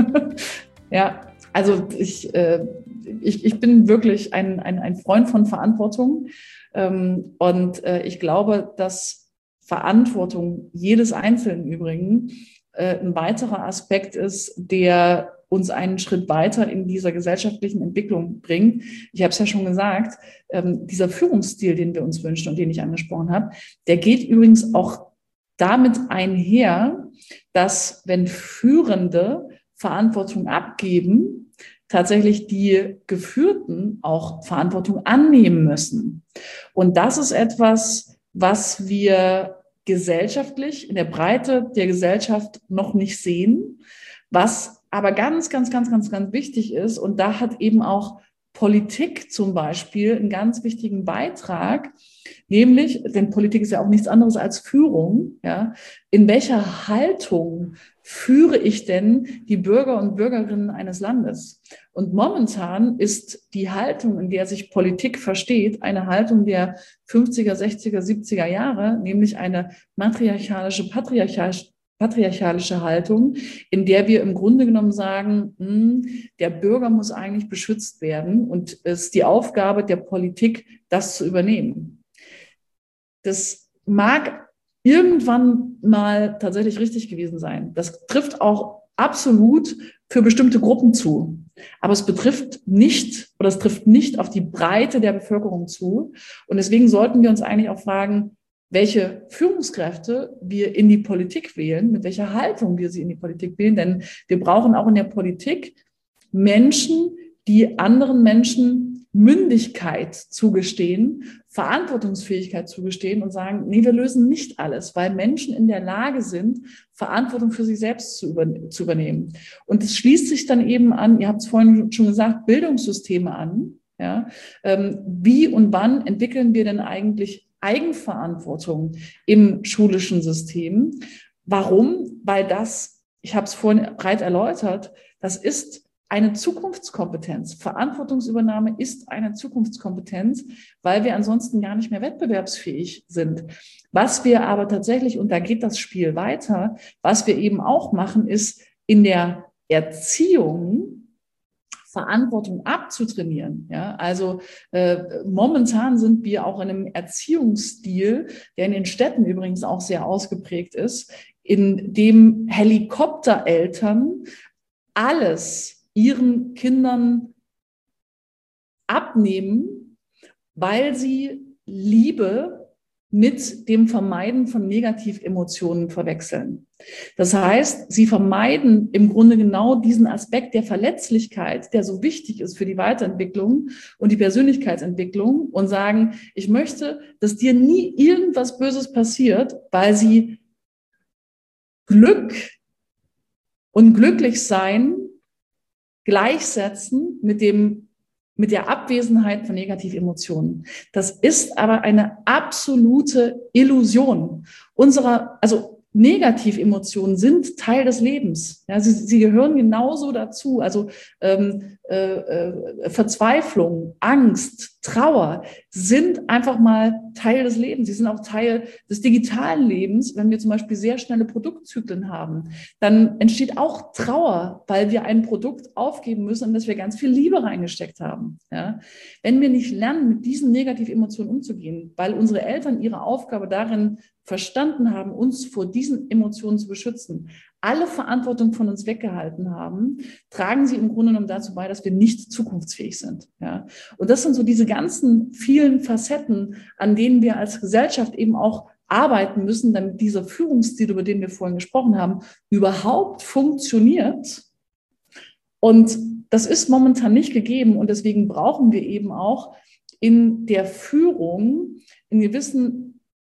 Ja. Also ich, äh, ich, ich bin wirklich ein, ein, ein Freund von Verantwortung ähm, und äh, ich glaube, dass Verantwortung jedes Einzelnen übrigens äh, ein weiterer Aspekt ist, der uns einen Schritt weiter in dieser gesellschaftlichen Entwicklung bringt. Ich habe es ja schon gesagt, ähm, dieser Führungsstil, den wir uns wünschen und den ich angesprochen habe, der geht übrigens auch damit einher, dass wenn Führende Verantwortung abgeben, tatsächlich die Geführten auch Verantwortung annehmen müssen. Und das ist etwas, was wir gesellschaftlich, in der Breite der Gesellschaft noch nicht sehen, was aber ganz, ganz, ganz, ganz, ganz wichtig ist. Und da hat eben auch Politik zum Beispiel einen ganz wichtigen Beitrag, nämlich, denn Politik ist ja auch nichts anderes als Führung, ja, in welcher Haltung führe ich denn die Bürger und Bürgerinnen eines Landes? Und momentan ist die Haltung, in der sich Politik versteht, eine Haltung der fünfziger, sechziger, siebziger Jahre, nämlich eine matriarchalische, patriarchalische, patriarchalische Haltung, in der wir im Grunde genommen sagen, mh, der Bürger muss eigentlich beschützt werden und es ist die Aufgabe der Politik, das zu übernehmen. Das mag irgendwann mal tatsächlich richtig gewesen sein. Das trifft auch absolut für bestimmte Gruppen zu. Aber es betrifft nicht oder es trifft nicht auf die Breite der Bevölkerung zu. Und deswegen sollten wir uns eigentlich auch fragen, welche Führungskräfte wir in die Politik wählen, mit welcher Haltung wir sie in die Politik wählen. Denn wir brauchen auch in der Politik Menschen, die anderen Menschen Mündigkeit zugestehen, Verantwortungsfähigkeit zugestehen und sagen, nee, wir lösen nicht alles, weil Menschen in der Lage sind, Verantwortung für sich selbst zu, über, zu übernehmen. Und es schließt sich dann eben an, ihr habt es vorhin schon gesagt, Bildungssysteme an. Ja, ähm, wie und wann entwickeln wir denn eigentlich Eigenverantwortung im schulischen System? Warum? Weil das, ich habe es vorhin breit erläutert, das ist eine Zukunftskompetenz. Verantwortungsübernahme ist eine Zukunftskompetenz, weil wir ansonsten gar nicht mehr wettbewerbsfähig sind. Was wir aber tatsächlich, und da geht das Spiel weiter, was wir eben auch machen, ist in der Erziehung Verantwortung abzutrainieren. Ja, also äh, momentan sind wir auch in einem Erziehungsstil, der in den Städten übrigens auch sehr ausgeprägt ist, in dem Helikoptereltern alles ihren Kindern abnehmen, weil sie Liebe mit dem Vermeiden von Negativemotionen verwechseln. Das heißt, sie vermeiden im Grunde genau diesen Aspekt der Verletzlichkeit, der so wichtig ist für die Weiterentwicklung und die Persönlichkeitsentwicklung, und sagen, ich möchte, dass dir nie irgendwas Böses passiert, weil sie Glück und Glücklichsein gleichsetzen mit dem mit der Abwesenheit von Negativemotionen. Das ist aber eine absolute Illusion. Unserer, also Negativemotionen sind Teil des Lebens. Ja, sie, sie gehören genauso dazu. Also ähm, äh, äh, Verzweiflung, Angst, Trauer sind einfach mal Teil des Lebens. Sie sind auch Teil des digitalen Lebens. Wenn wir zum Beispiel sehr schnelle Produktzyklen haben, dann entsteht auch Trauer, weil wir ein Produkt aufgeben müssen, in das wir ganz viel Liebe reingesteckt haben. Ja? Wenn wir nicht lernen, mit diesen Negativemotionen umzugehen, weil unsere Eltern ihre Aufgabe darin verstanden haben, uns vor diesen Emotionen zu beschützen, alle Verantwortung von uns weggehalten haben, tragen sie im Grunde genommen dazu bei, dass wir nicht zukunftsfähig sind. Ja? Und das sind so diese ganzen vielen Facetten, an denen wir als Gesellschaft eben auch arbeiten müssen, damit dieser Führungsstil, über den wir vorhin gesprochen haben, überhaupt funktioniert. Und das ist momentan nicht gegeben, und deswegen brauchen wir eben auch in der Führung einen gewissen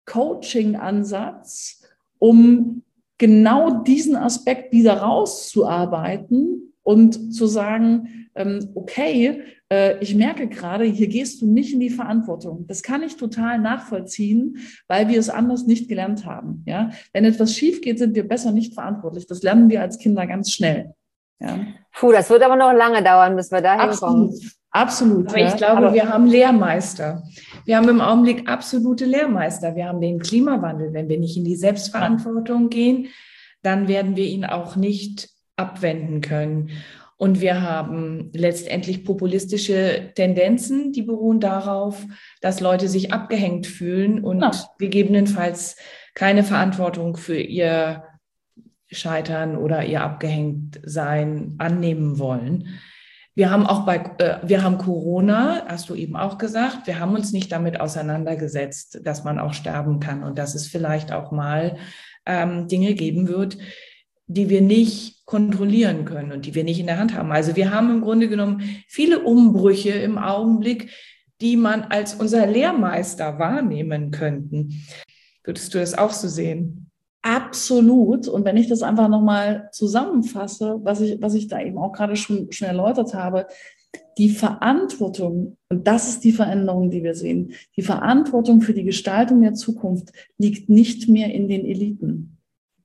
Coaching-Ansatz, um genau diesen Aspekt wieder rauszuarbeiten und zu sagen, okay, ich merke gerade, hier gehst du nicht in die Verantwortung. Das kann ich total nachvollziehen, weil wir es anders nicht gelernt haben. Ja? Wenn etwas schief geht, sind wir besser nicht verantwortlich. Das lernen wir als Kinder ganz schnell. Ja? Puh, das wird aber noch lange dauern, bis wir da hinkommen. Absolut. Absolut. Aber ich glaube, aber wir haben Lehrmeister. Wir haben im Augenblick absolute Lehrmeister. Wir haben den Klimawandel. Wenn wir nicht in die Selbstverantwortung gehen, dann werden wir ihn auch nicht abwenden können. Und wir haben letztendlich populistische Tendenzen, die beruhen darauf, dass Leute sich abgehängt fühlen und ja. gegebenenfalls keine Verantwortung für ihr Scheitern oder ihr Abgehängtsein annehmen wollen. Wir haben auch bei, äh, wir haben Corona, hast du eben auch gesagt, wir haben uns nicht damit auseinandergesetzt, dass man auch sterben kann und dass es vielleicht auch mal ähm, Dinge geben wird, die wir nicht kontrollieren können und die wir nicht in der Hand haben. Also wir haben im Grunde genommen viele Umbrüche im Augenblick, die man als unser Lehrmeister wahrnehmen könnten. Würdest du das auch so sehen? Absolut. Und wenn ich das einfach nochmal zusammenfasse, was ich, was ich da eben auch gerade schon, schon erläutert habe, die Verantwortung, und das ist die Veränderung, die wir sehen, die Verantwortung für die Gestaltung der Zukunft liegt nicht mehr in den Eliten.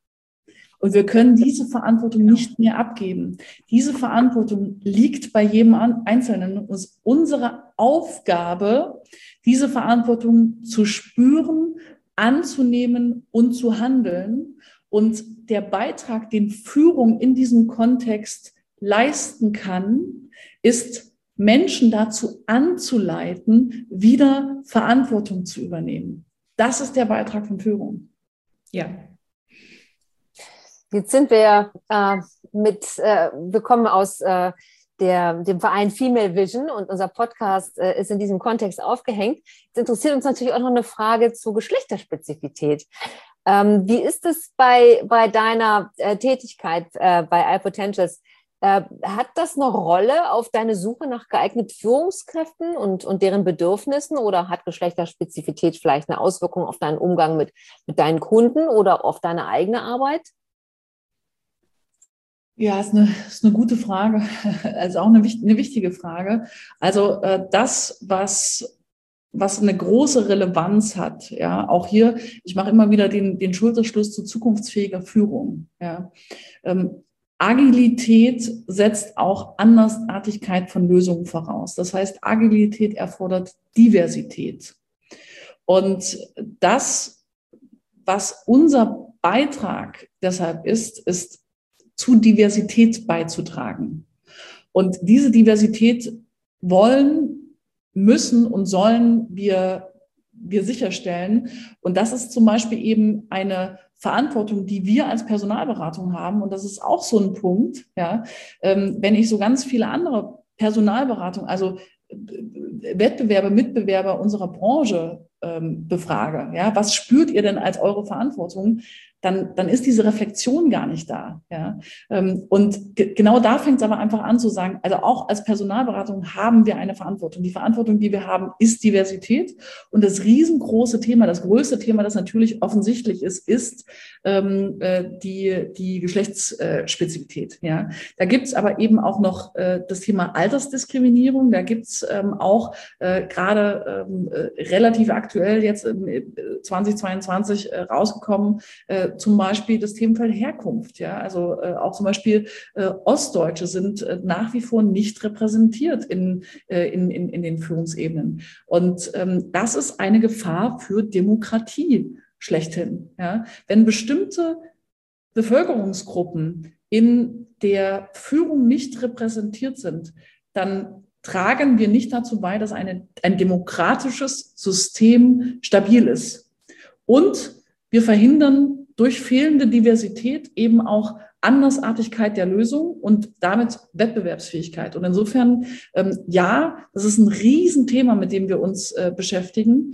Und wir können diese Verantwortung nicht mehr abgeben. Diese Verantwortung liegt bei jedem Einzelnen. Und es ist unsere Aufgabe, diese Verantwortung zu spüren, anzunehmen und zu handeln. Und der Beitrag, den Führung in diesem Kontext leisten kann, ist, Menschen dazu anzuleiten, wieder Verantwortung zu übernehmen. Das ist der Beitrag von Führung. Ja. Jetzt sind wir äh, mit, äh, wir kommen aus äh, Der, dem Verein Female Vision, und unser Podcast äh, ist in diesem Kontext aufgehängt. Jetzt interessiert uns natürlich auch noch eine Frage zur Geschlechterspezifität. Ähm, wie ist es bei, bei deiner äh, Tätigkeit äh, bei iPotentials? Äh, hat das eine Rolle auf deine Suche nach geeigneten Führungskräften und, und deren Bedürfnissen, oder hat Geschlechterspezifität vielleicht eine Auswirkung auf deinen Umgang mit, mit deinen Kunden oder auf deine eigene Arbeit? Ja, ist eine, ist eine gute Frage, also auch eine, eine wichtige Frage. Also äh, das, was, was eine große Relevanz hat, ja, auch hier, ich mache immer wieder den, den Schulterschluss zu zukunftsfähiger Führung. Ja. Ähm, Agilität setzt auch Andersartigkeit von Lösungen voraus. Das heißt, Agilität erfordert Diversität. Und das, was unser Beitrag deshalb ist, ist, zu Diversität beizutragen. Und diese Diversität wollen, müssen und sollen wir, wir sicherstellen. Und das ist zum Beispiel eben eine Verantwortung, die wir als Personalberatung haben. Und das ist auch so ein Punkt, ja, wenn ich so ganz viele andere Personalberatung, also Wettbewerber, Mitbewerber unserer Branche ähm, befrage, ja, was spürt ihr denn als eure Verantwortung? Dann, dann ist diese Reflexion gar nicht da. Ja? Und ge- genau da fängt es aber einfach an zu sagen, also auch als Personalberatung haben wir eine Verantwortung. Die Verantwortung, die wir haben, ist Diversität. Und das riesengroße Thema, das größte Thema, das natürlich offensichtlich ist, ist ähm, die, die Geschlechtsspezifität. Ja? Da gibt es aber eben auch noch äh, das Thema Altersdiskriminierung. Da gibt es ähm, auch äh, gerade ähm, relativ aktuell jetzt äh, zweitausendzweiundzwanzig äh, rausgekommen, äh, zum Beispiel das Themenfeld Herkunft. Ja? Also äh, auch zum Beispiel äh, Ostdeutsche sind äh, nach wie vor nicht repräsentiert in, äh, in, in, in den Führungsebenen. Und ähm, das ist eine Gefahr für Demokratie schlechthin. Ja? Wenn bestimmte Bevölkerungsgruppen in der Führung nicht repräsentiert sind, dann tragen wir nicht dazu bei, dass eine, ein demokratisches System stabil ist. Und wir verhindern durch fehlende Diversität eben auch Andersartigkeit der Lösung und damit Wettbewerbsfähigkeit. Und insofern, ähm, ja, das ist ein Riesenthema, mit dem wir uns äh, beschäftigen.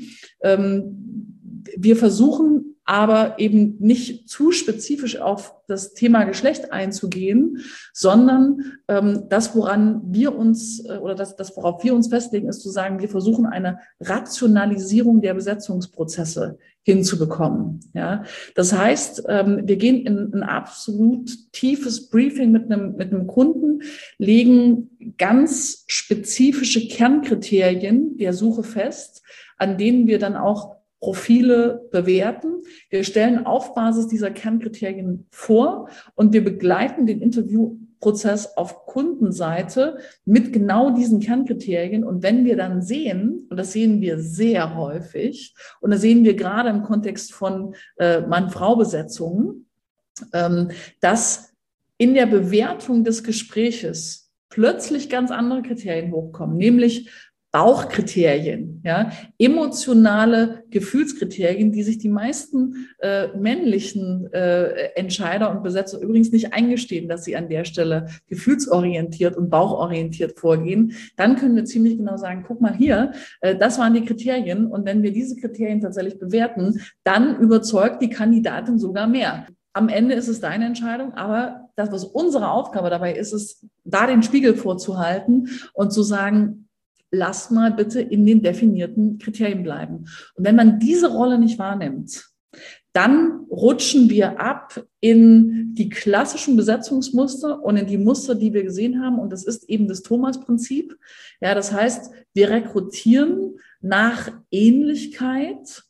Ähm, wir versuchen aber eben nicht zu spezifisch auf das Thema Geschlecht einzugehen, sondern ähm, das, woran wir uns äh, oder das, das, worauf wir uns festlegen, ist zu sagen, wir versuchen eine Rationalisierung der Besetzungsprozesse hinzubekommen. Ja, das heißt, ähm, wir gehen in ein absolut tiefes Briefing mit einem mit einem Kunden, legen ganz spezifische Kernkriterien der Suche fest, an denen wir dann auch Profile bewerten. Wir stellen auf Basis dieser Kernkriterien vor und wir begleiten den Interviewprozess auf Kundenseite mit genau diesen Kernkriterien. Und wenn wir dann sehen, und das sehen wir sehr häufig, und das sehen wir gerade im Kontext von äh, Mann-Frau-Besetzungen, ähm, dass in der Bewertung des Gespräches plötzlich ganz andere Kriterien hochkommen, nämlich Bauchkriterien, ja, emotionale Gefühlskriterien, die sich die meisten äh, männlichen äh, Entscheider und Besetzer übrigens nicht eingestehen, dass sie an der Stelle gefühlsorientiert und bauchorientiert vorgehen. Dann können wir ziemlich genau sagen, guck mal hier, äh, das waren die Kriterien. Und wenn wir diese Kriterien tatsächlich bewerten, dann überzeugt die Kandidatin sogar mehr. Am Ende ist es deine Entscheidung, aber das, was unsere Aufgabe dabei ist, ist, da den Spiegel vorzuhalten und zu sagen, lass mal bitte in den definierten Kriterien bleiben. Und wenn man diese Rolle nicht wahrnimmt, dann rutschen wir ab in die klassischen Besetzungsmuster und in die Muster, die wir gesehen haben. Und das ist eben das Thomas-Prinzip. Ja, das heißt, wir rekrutieren nach Ähnlichkeit.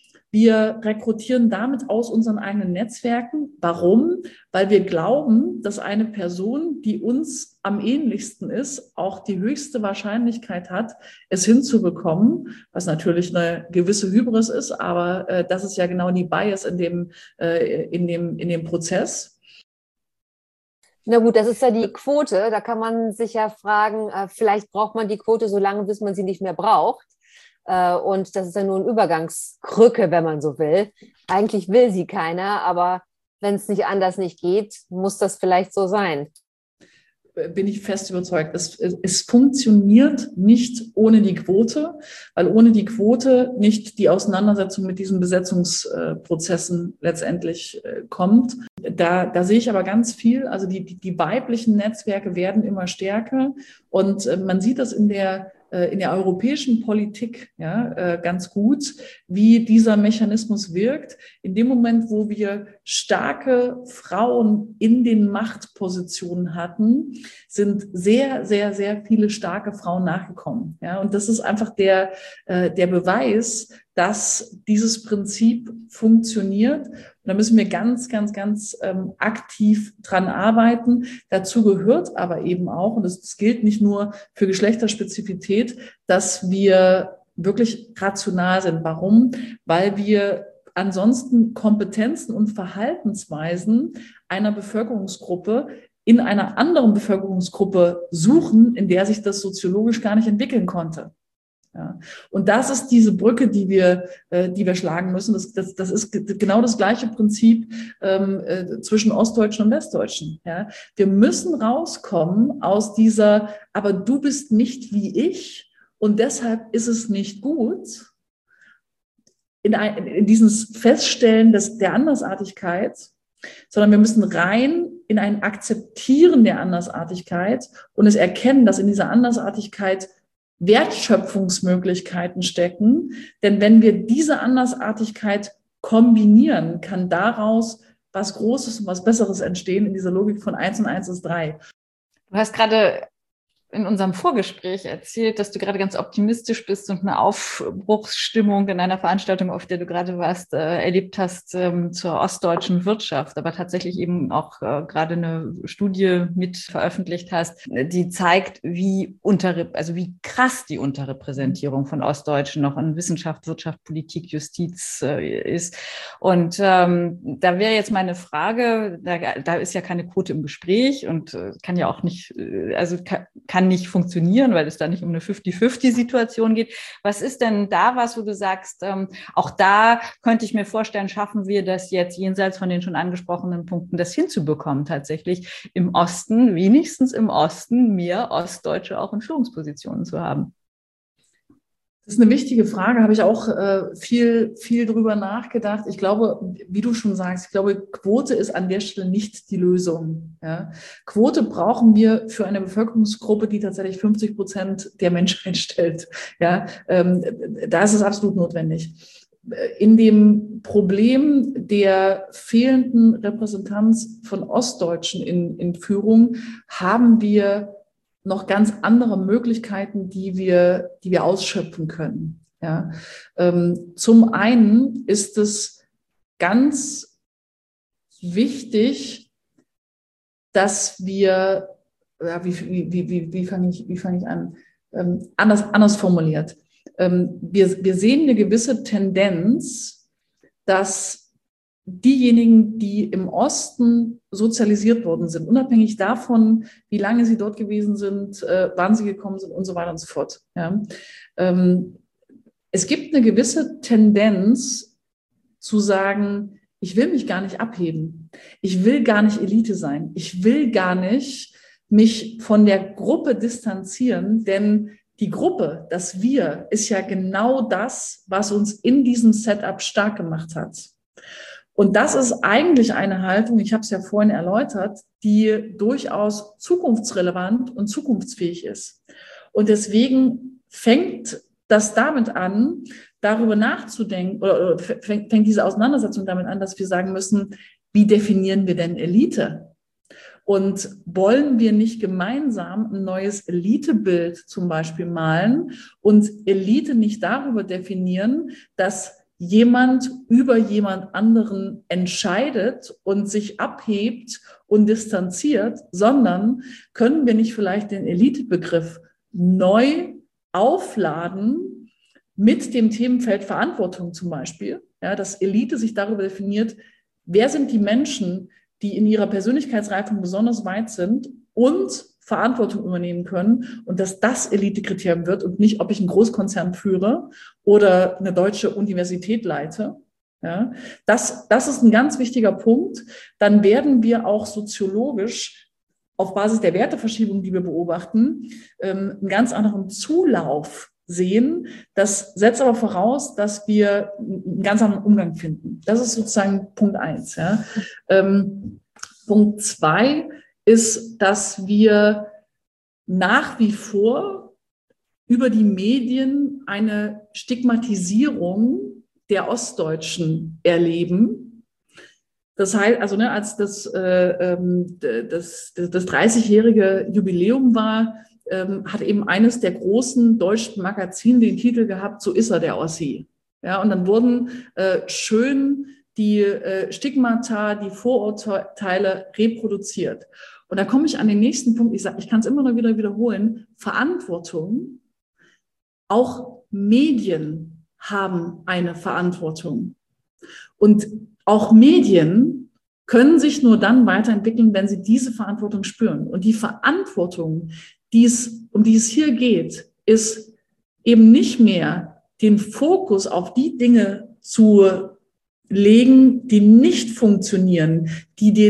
Wir rekrutieren damit aus unseren eigenen Netzwerken. Warum? Weil wir glauben, dass eine Person, die uns am ähnlichsten ist, auch die höchste Wahrscheinlichkeit hat, es hinzubekommen, was natürlich eine gewisse Hybris ist, aber äh, das ist ja genau die Bias in dem, äh, in dem, in dem Prozess. Na gut, das ist ja die Quote. Da kann man sich ja fragen, äh, vielleicht braucht man die Quote so lange, bis man sie nicht mehr braucht. Und das ist ja nur eine Übergangskrücke, wenn man so will. Eigentlich will sie keiner, aber wenn es nicht anders nicht geht, muss das vielleicht so sein. Bin ich fest überzeugt. Es, es funktioniert nicht ohne die Quote, weil ohne die Quote nicht die Auseinandersetzung mit diesen Besetzungsprozessen letztendlich kommt. Da, da sehe ich aber ganz viel. Also die, die, die weiblichen Netzwerke werden immer stärker und man sieht das in der in der europäischen Politik ja, ganz gut, wie dieser Mechanismus wirkt. In dem Moment, wo wir starke Frauen in den Machtpositionen hatten, sind sehr, sehr, sehr viele starke Frauen nachgekommen. Ja, und das ist einfach der, der Beweis, dass dieses Prinzip funktioniert. Und da müssen wir ganz, ganz, ganz ähm, aktiv dran arbeiten. Dazu gehört aber eben auch, und das, das gilt nicht nur für Geschlechterspezifität, dass wir wirklich rational sind. Warum? Weil wir ansonsten Kompetenzen und Verhaltensweisen einer Bevölkerungsgruppe in einer anderen Bevölkerungsgruppe suchen, in der sich das soziologisch gar nicht entwickeln konnte. Ja. Und das ist diese Brücke, die wir, äh, die wir schlagen müssen. Das, das, das ist genau das gleiche Prinzip ähm, äh, zwischen Ostdeutschen und Westdeutschen. Ja. Wir müssen rauskommen aus dieser, aber du bist nicht wie ich Und deshalb ist es nicht gut, in, ein, in dieses Feststellen des, der Andersartigkeit, sondern wir müssen rein in ein Akzeptieren der Andersartigkeit und es erkennen, dass in dieser Andersartigkeit Wertschöpfungsmöglichkeiten stecken. Denn wenn wir diese Andersartigkeit kombinieren, kann daraus was Großes und was Besseres entstehen in dieser Logik von eins und eins ist drei. Du hast gerade in unserem Vorgespräch erzählt, dass du gerade ganz optimistisch bist und eine Aufbruchsstimmung in einer Veranstaltung, auf der du gerade warst, äh, erlebt hast ähm, zur ostdeutschen Wirtschaft, aber tatsächlich eben auch äh, gerade eine Studie mit veröffentlicht hast, die zeigt, wie unter, also wie krass die Unterrepräsentierung von Ostdeutschen noch in Wissenschaft, Wirtschaft, Politik, Justiz äh, ist. Und ähm, da wäre jetzt meine Frage, da, da ist ja keine Quote im Gespräch und äh, kann ja auch nicht, äh, also kann, kann nicht funktionieren, weil es da nicht um eine fifty-fifty-Situation geht. Was ist denn da was, wo du sagst, ähm, auch da könnte ich mir vorstellen, schaffen wir das jetzt jenseits von den schon angesprochenen Punkten, das hinzubekommen, tatsächlich im Osten, wenigstens im Osten, mehr Ostdeutsche auch in Führungspositionen zu haben? Das ist eine wichtige Frage, habe ich auch äh, viel, viel drüber nachgedacht. Ich glaube, wie du schon sagst, ich glaube, Quote ist an der Stelle nicht die Lösung. Ja. Quote brauchen wir für eine Bevölkerungsgruppe, die tatsächlich fünfzig Prozent der Menschheit stellt. Ja, ähm, da ist es absolut notwendig. In dem Problem der fehlenden Repräsentanz von Ostdeutschen in, in Führung haben wir noch ganz andere Möglichkeiten, die wir, die wir ausschöpfen können. Ja. Ähm, zum einen ist es ganz wichtig, dass wir, ja, wie, wie, wie, wie fange ich, wie fange ich an? Ähm, anders, anders formuliert. Ähm, wir, wir sehen eine gewisse Tendenz, dass diejenigen, die im Osten sozialisiert worden sind, unabhängig davon, wie lange sie dort gewesen sind, äh, wann sie gekommen sind und so weiter und so fort. Ja. Ähm, es gibt eine gewisse Tendenz zu sagen, ich will mich gar nicht abheben. Ich will gar nicht Elite sein. Ich will gar nicht mich von der Gruppe distanzieren, denn die Gruppe, das Wir, ist ja genau das, was uns in diesem Setup stark gemacht hat. Und das ist eigentlich eine Haltung, ich habe es ja vorhin erläutert, die durchaus zukunftsrelevant und zukunftsfähig ist. Und deswegen fängt das damit an, darüber nachzudenken, oder fängt, fängt diese Auseinandersetzung damit an, dass wir sagen müssen, wie definieren wir denn Elite? Und wollen wir nicht gemeinsam ein neues Elitebild zum Beispiel malen und Elite nicht darüber definieren, dass jemand über jemand anderen entscheidet und sich abhebt und distanziert, sondern können wir nicht vielleicht den Elitebegriff neu aufladen mit dem Themenfeld Verantwortung zum Beispiel, ja, dass Elite sich darüber definiert, wer sind die Menschen, die in ihrer Persönlichkeitsreifung besonders weit sind und Verantwortung übernehmen können und dass das Elitekriterium wird und nicht, ob ich einen Großkonzern führe oder eine deutsche Universität leite. Ja, das, das ist ein ganz wichtiger Punkt. Dann werden wir auch soziologisch auf Basis der Werteverschiebung, die wir beobachten, einen ganz anderen Zulauf sehen. Das setzt aber voraus, dass wir einen ganz anderen Umgang finden. Das ist sozusagen Punkt eins. Ja. Ähm, Punkt zwei ist, dass wir nach wie vor über die Medien eine Stigmatisierung der Ostdeutschen erleben. Das heißt, also ne, als das, äh, das, das, das dreißigjährige Jubiläum war, ähm, hat eben eines der großen deutschen Magazine den Titel gehabt, so ist er, der Ossi. Ja, und dann wurden äh, schön die äh, Stigmata, die Vorurteile reproduziert. Und da komme ich an den nächsten Punkt, ich sage, ich kann es immer noch wieder wiederholen, Verantwortung, auch Medien haben eine Verantwortung. Und auch Medien können sich nur dann weiterentwickeln, wenn sie diese Verantwortung spüren. Und die Verantwortung, die es, um die es hier geht, ist eben nicht mehr den Fokus auf die Dinge zu legen, die nicht funktionieren, die den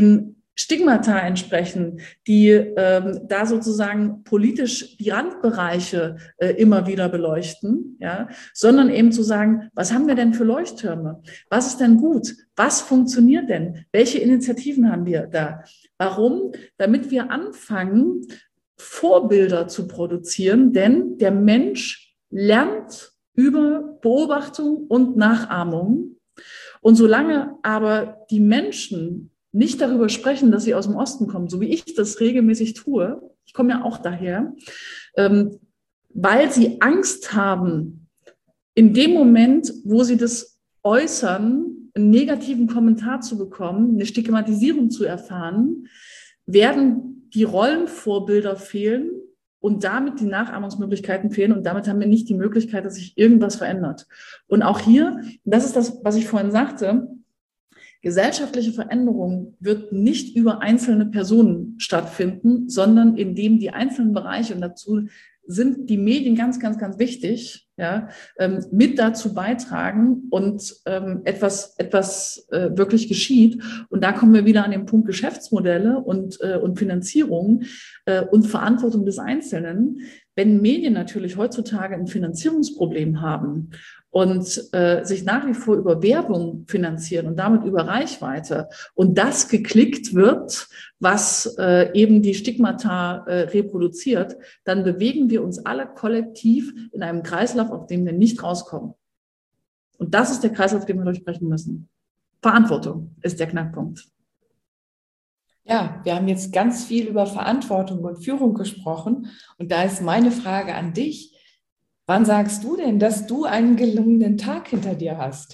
Stigmata entsprechen, die ähm, da sozusagen politisch die Randbereiche äh, immer wieder beleuchten, ja, sondern eben zu sagen, was haben wir denn für Leuchttürme? Was ist denn gut? Was funktioniert denn? Welche Initiativen haben wir da? Warum? Damit wir anfangen, Vorbilder zu produzieren, denn der Mensch lernt über Beobachtung und Nachahmung. Und solange aber die Menschen nicht darüber sprechen, dass sie aus dem Osten kommen, so wie ich das regelmäßig tue, ich komme ja auch daher, ähm, weil sie Angst haben, in dem Moment, wo sie das äußern, einen negativen Kommentar zu bekommen, eine Stigmatisierung zu erfahren, werden die Rollenvorbilder fehlen und damit die Nachahmungsmöglichkeiten fehlen und damit haben wir nicht die Möglichkeit, dass sich irgendwas verändert. Und auch hier, das ist das, was ich vorhin sagte, gesellschaftliche Veränderung wird nicht über einzelne Personen stattfinden, sondern indem die einzelnen Bereiche, und dazu sind die Medien ganz, ganz, ganz wichtig, ja, ähm, mit dazu beitragen und ähm, etwas, etwas äh, wirklich geschieht. Und da kommen wir wieder an den Punkt Geschäftsmodelle und, äh, und Finanzierung äh, und Verantwortung des Einzelnen. Wenn Medien natürlich heutzutage ein Finanzierungsproblem haben und äh, sich nach wie vor über Werbung finanzieren und damit über Reichweite und das geklickt wird, was äh, eben die Stigmata äh, reproduziert, dann bewegen wir uns alle kollektiv in einem Kreislauf, auf dem wir nicht rauskommen. Und das ist der Kreislauf, den wir durchbrechen müssen. Verantwortung ist der Knackpunkt. Ja, wir haben jetzt ganz viel über Verantwortung und Führung gesprochen. Und da ist meine Frage an dich. Wann sagst du denn, dass du einen gelungenen Tag hinter dir hast?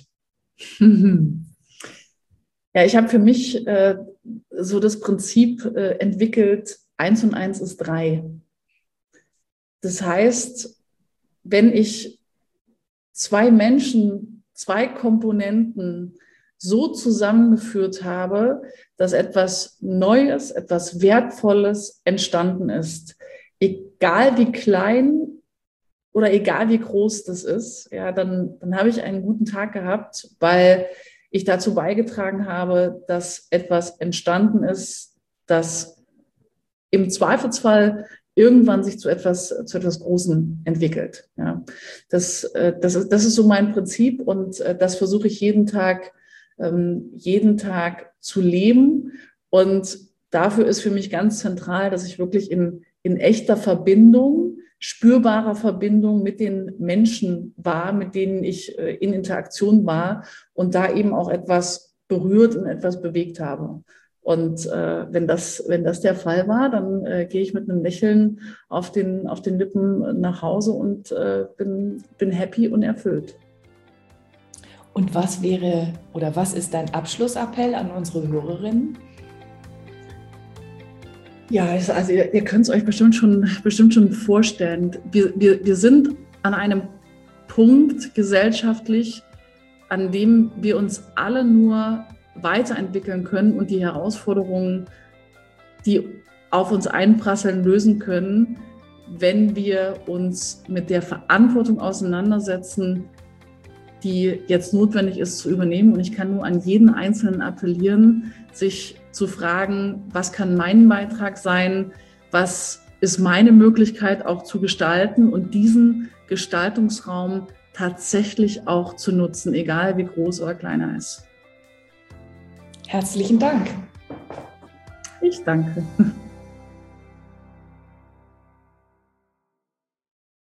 Ja, ich habe für mich äh, so das Prinzip äh, entwickelt, eins und eins ist drei. Das heißt, wenn ich zwei Menschen, zwei Komponenten so zusammengeführt habe, dass etwas Neues, etwas Wertvolles entstanden ist, egal wie klein oder egal wie groß das ist, ja, dann, dann habe ich einen guten Tag gehabt, weil ich dazu beigetragen habe, dass etwas entstanden ist, das im Zweifelsfall irgendwann sich zu etwas, zu etwas Großem entwickelt. Ja. Das, das, ist, das ist so mein Prinzip und das versuche ich jeden Tag, jeden Tag zu leben. Und dafür ist für mich ganz zentral, dass ich wirklich in, in echter Verbindung, spürbarer Verbindung mit den Menschen war, mit denen ich in Interaktion war und da eben auch etwas berührt und etwas bewegt habe. Und äh, wenn das, wenn das der Fall war, dann äh, gehe ich mit einem Lächeln auf den, auf den Lippen nach Hause und äh, bin, bin happy und erfüllt. Und was wäre oder was ist dein Abschlussappell an unsere Hörerinnen? Ja, also ihr, ihr könnt es euch bestimmt schon, bestimmt schon vorstellen. Wir, wir, wir sind an einem Punkt gesellschaftlich, an dem wir uns alle nur weiterentwickeln können und die Herausforderungen, die auf uns einprasseln, lösen können, wenn wir uns mit der Verantwortung auseinandersetzen, die jetzt notwendig ist zu übernehmen. Und ich kann nur an jeden Einzelnen appellieren, sich zu fragen, was kann mein Beitrag sein, was ist meine Möglichkeit auch zu gestalten und diesen Gestaltungsraum tatsächlich auch zu nutzen, egal wie groß oder klein er ist. Herzlichen Dank. Ich danke.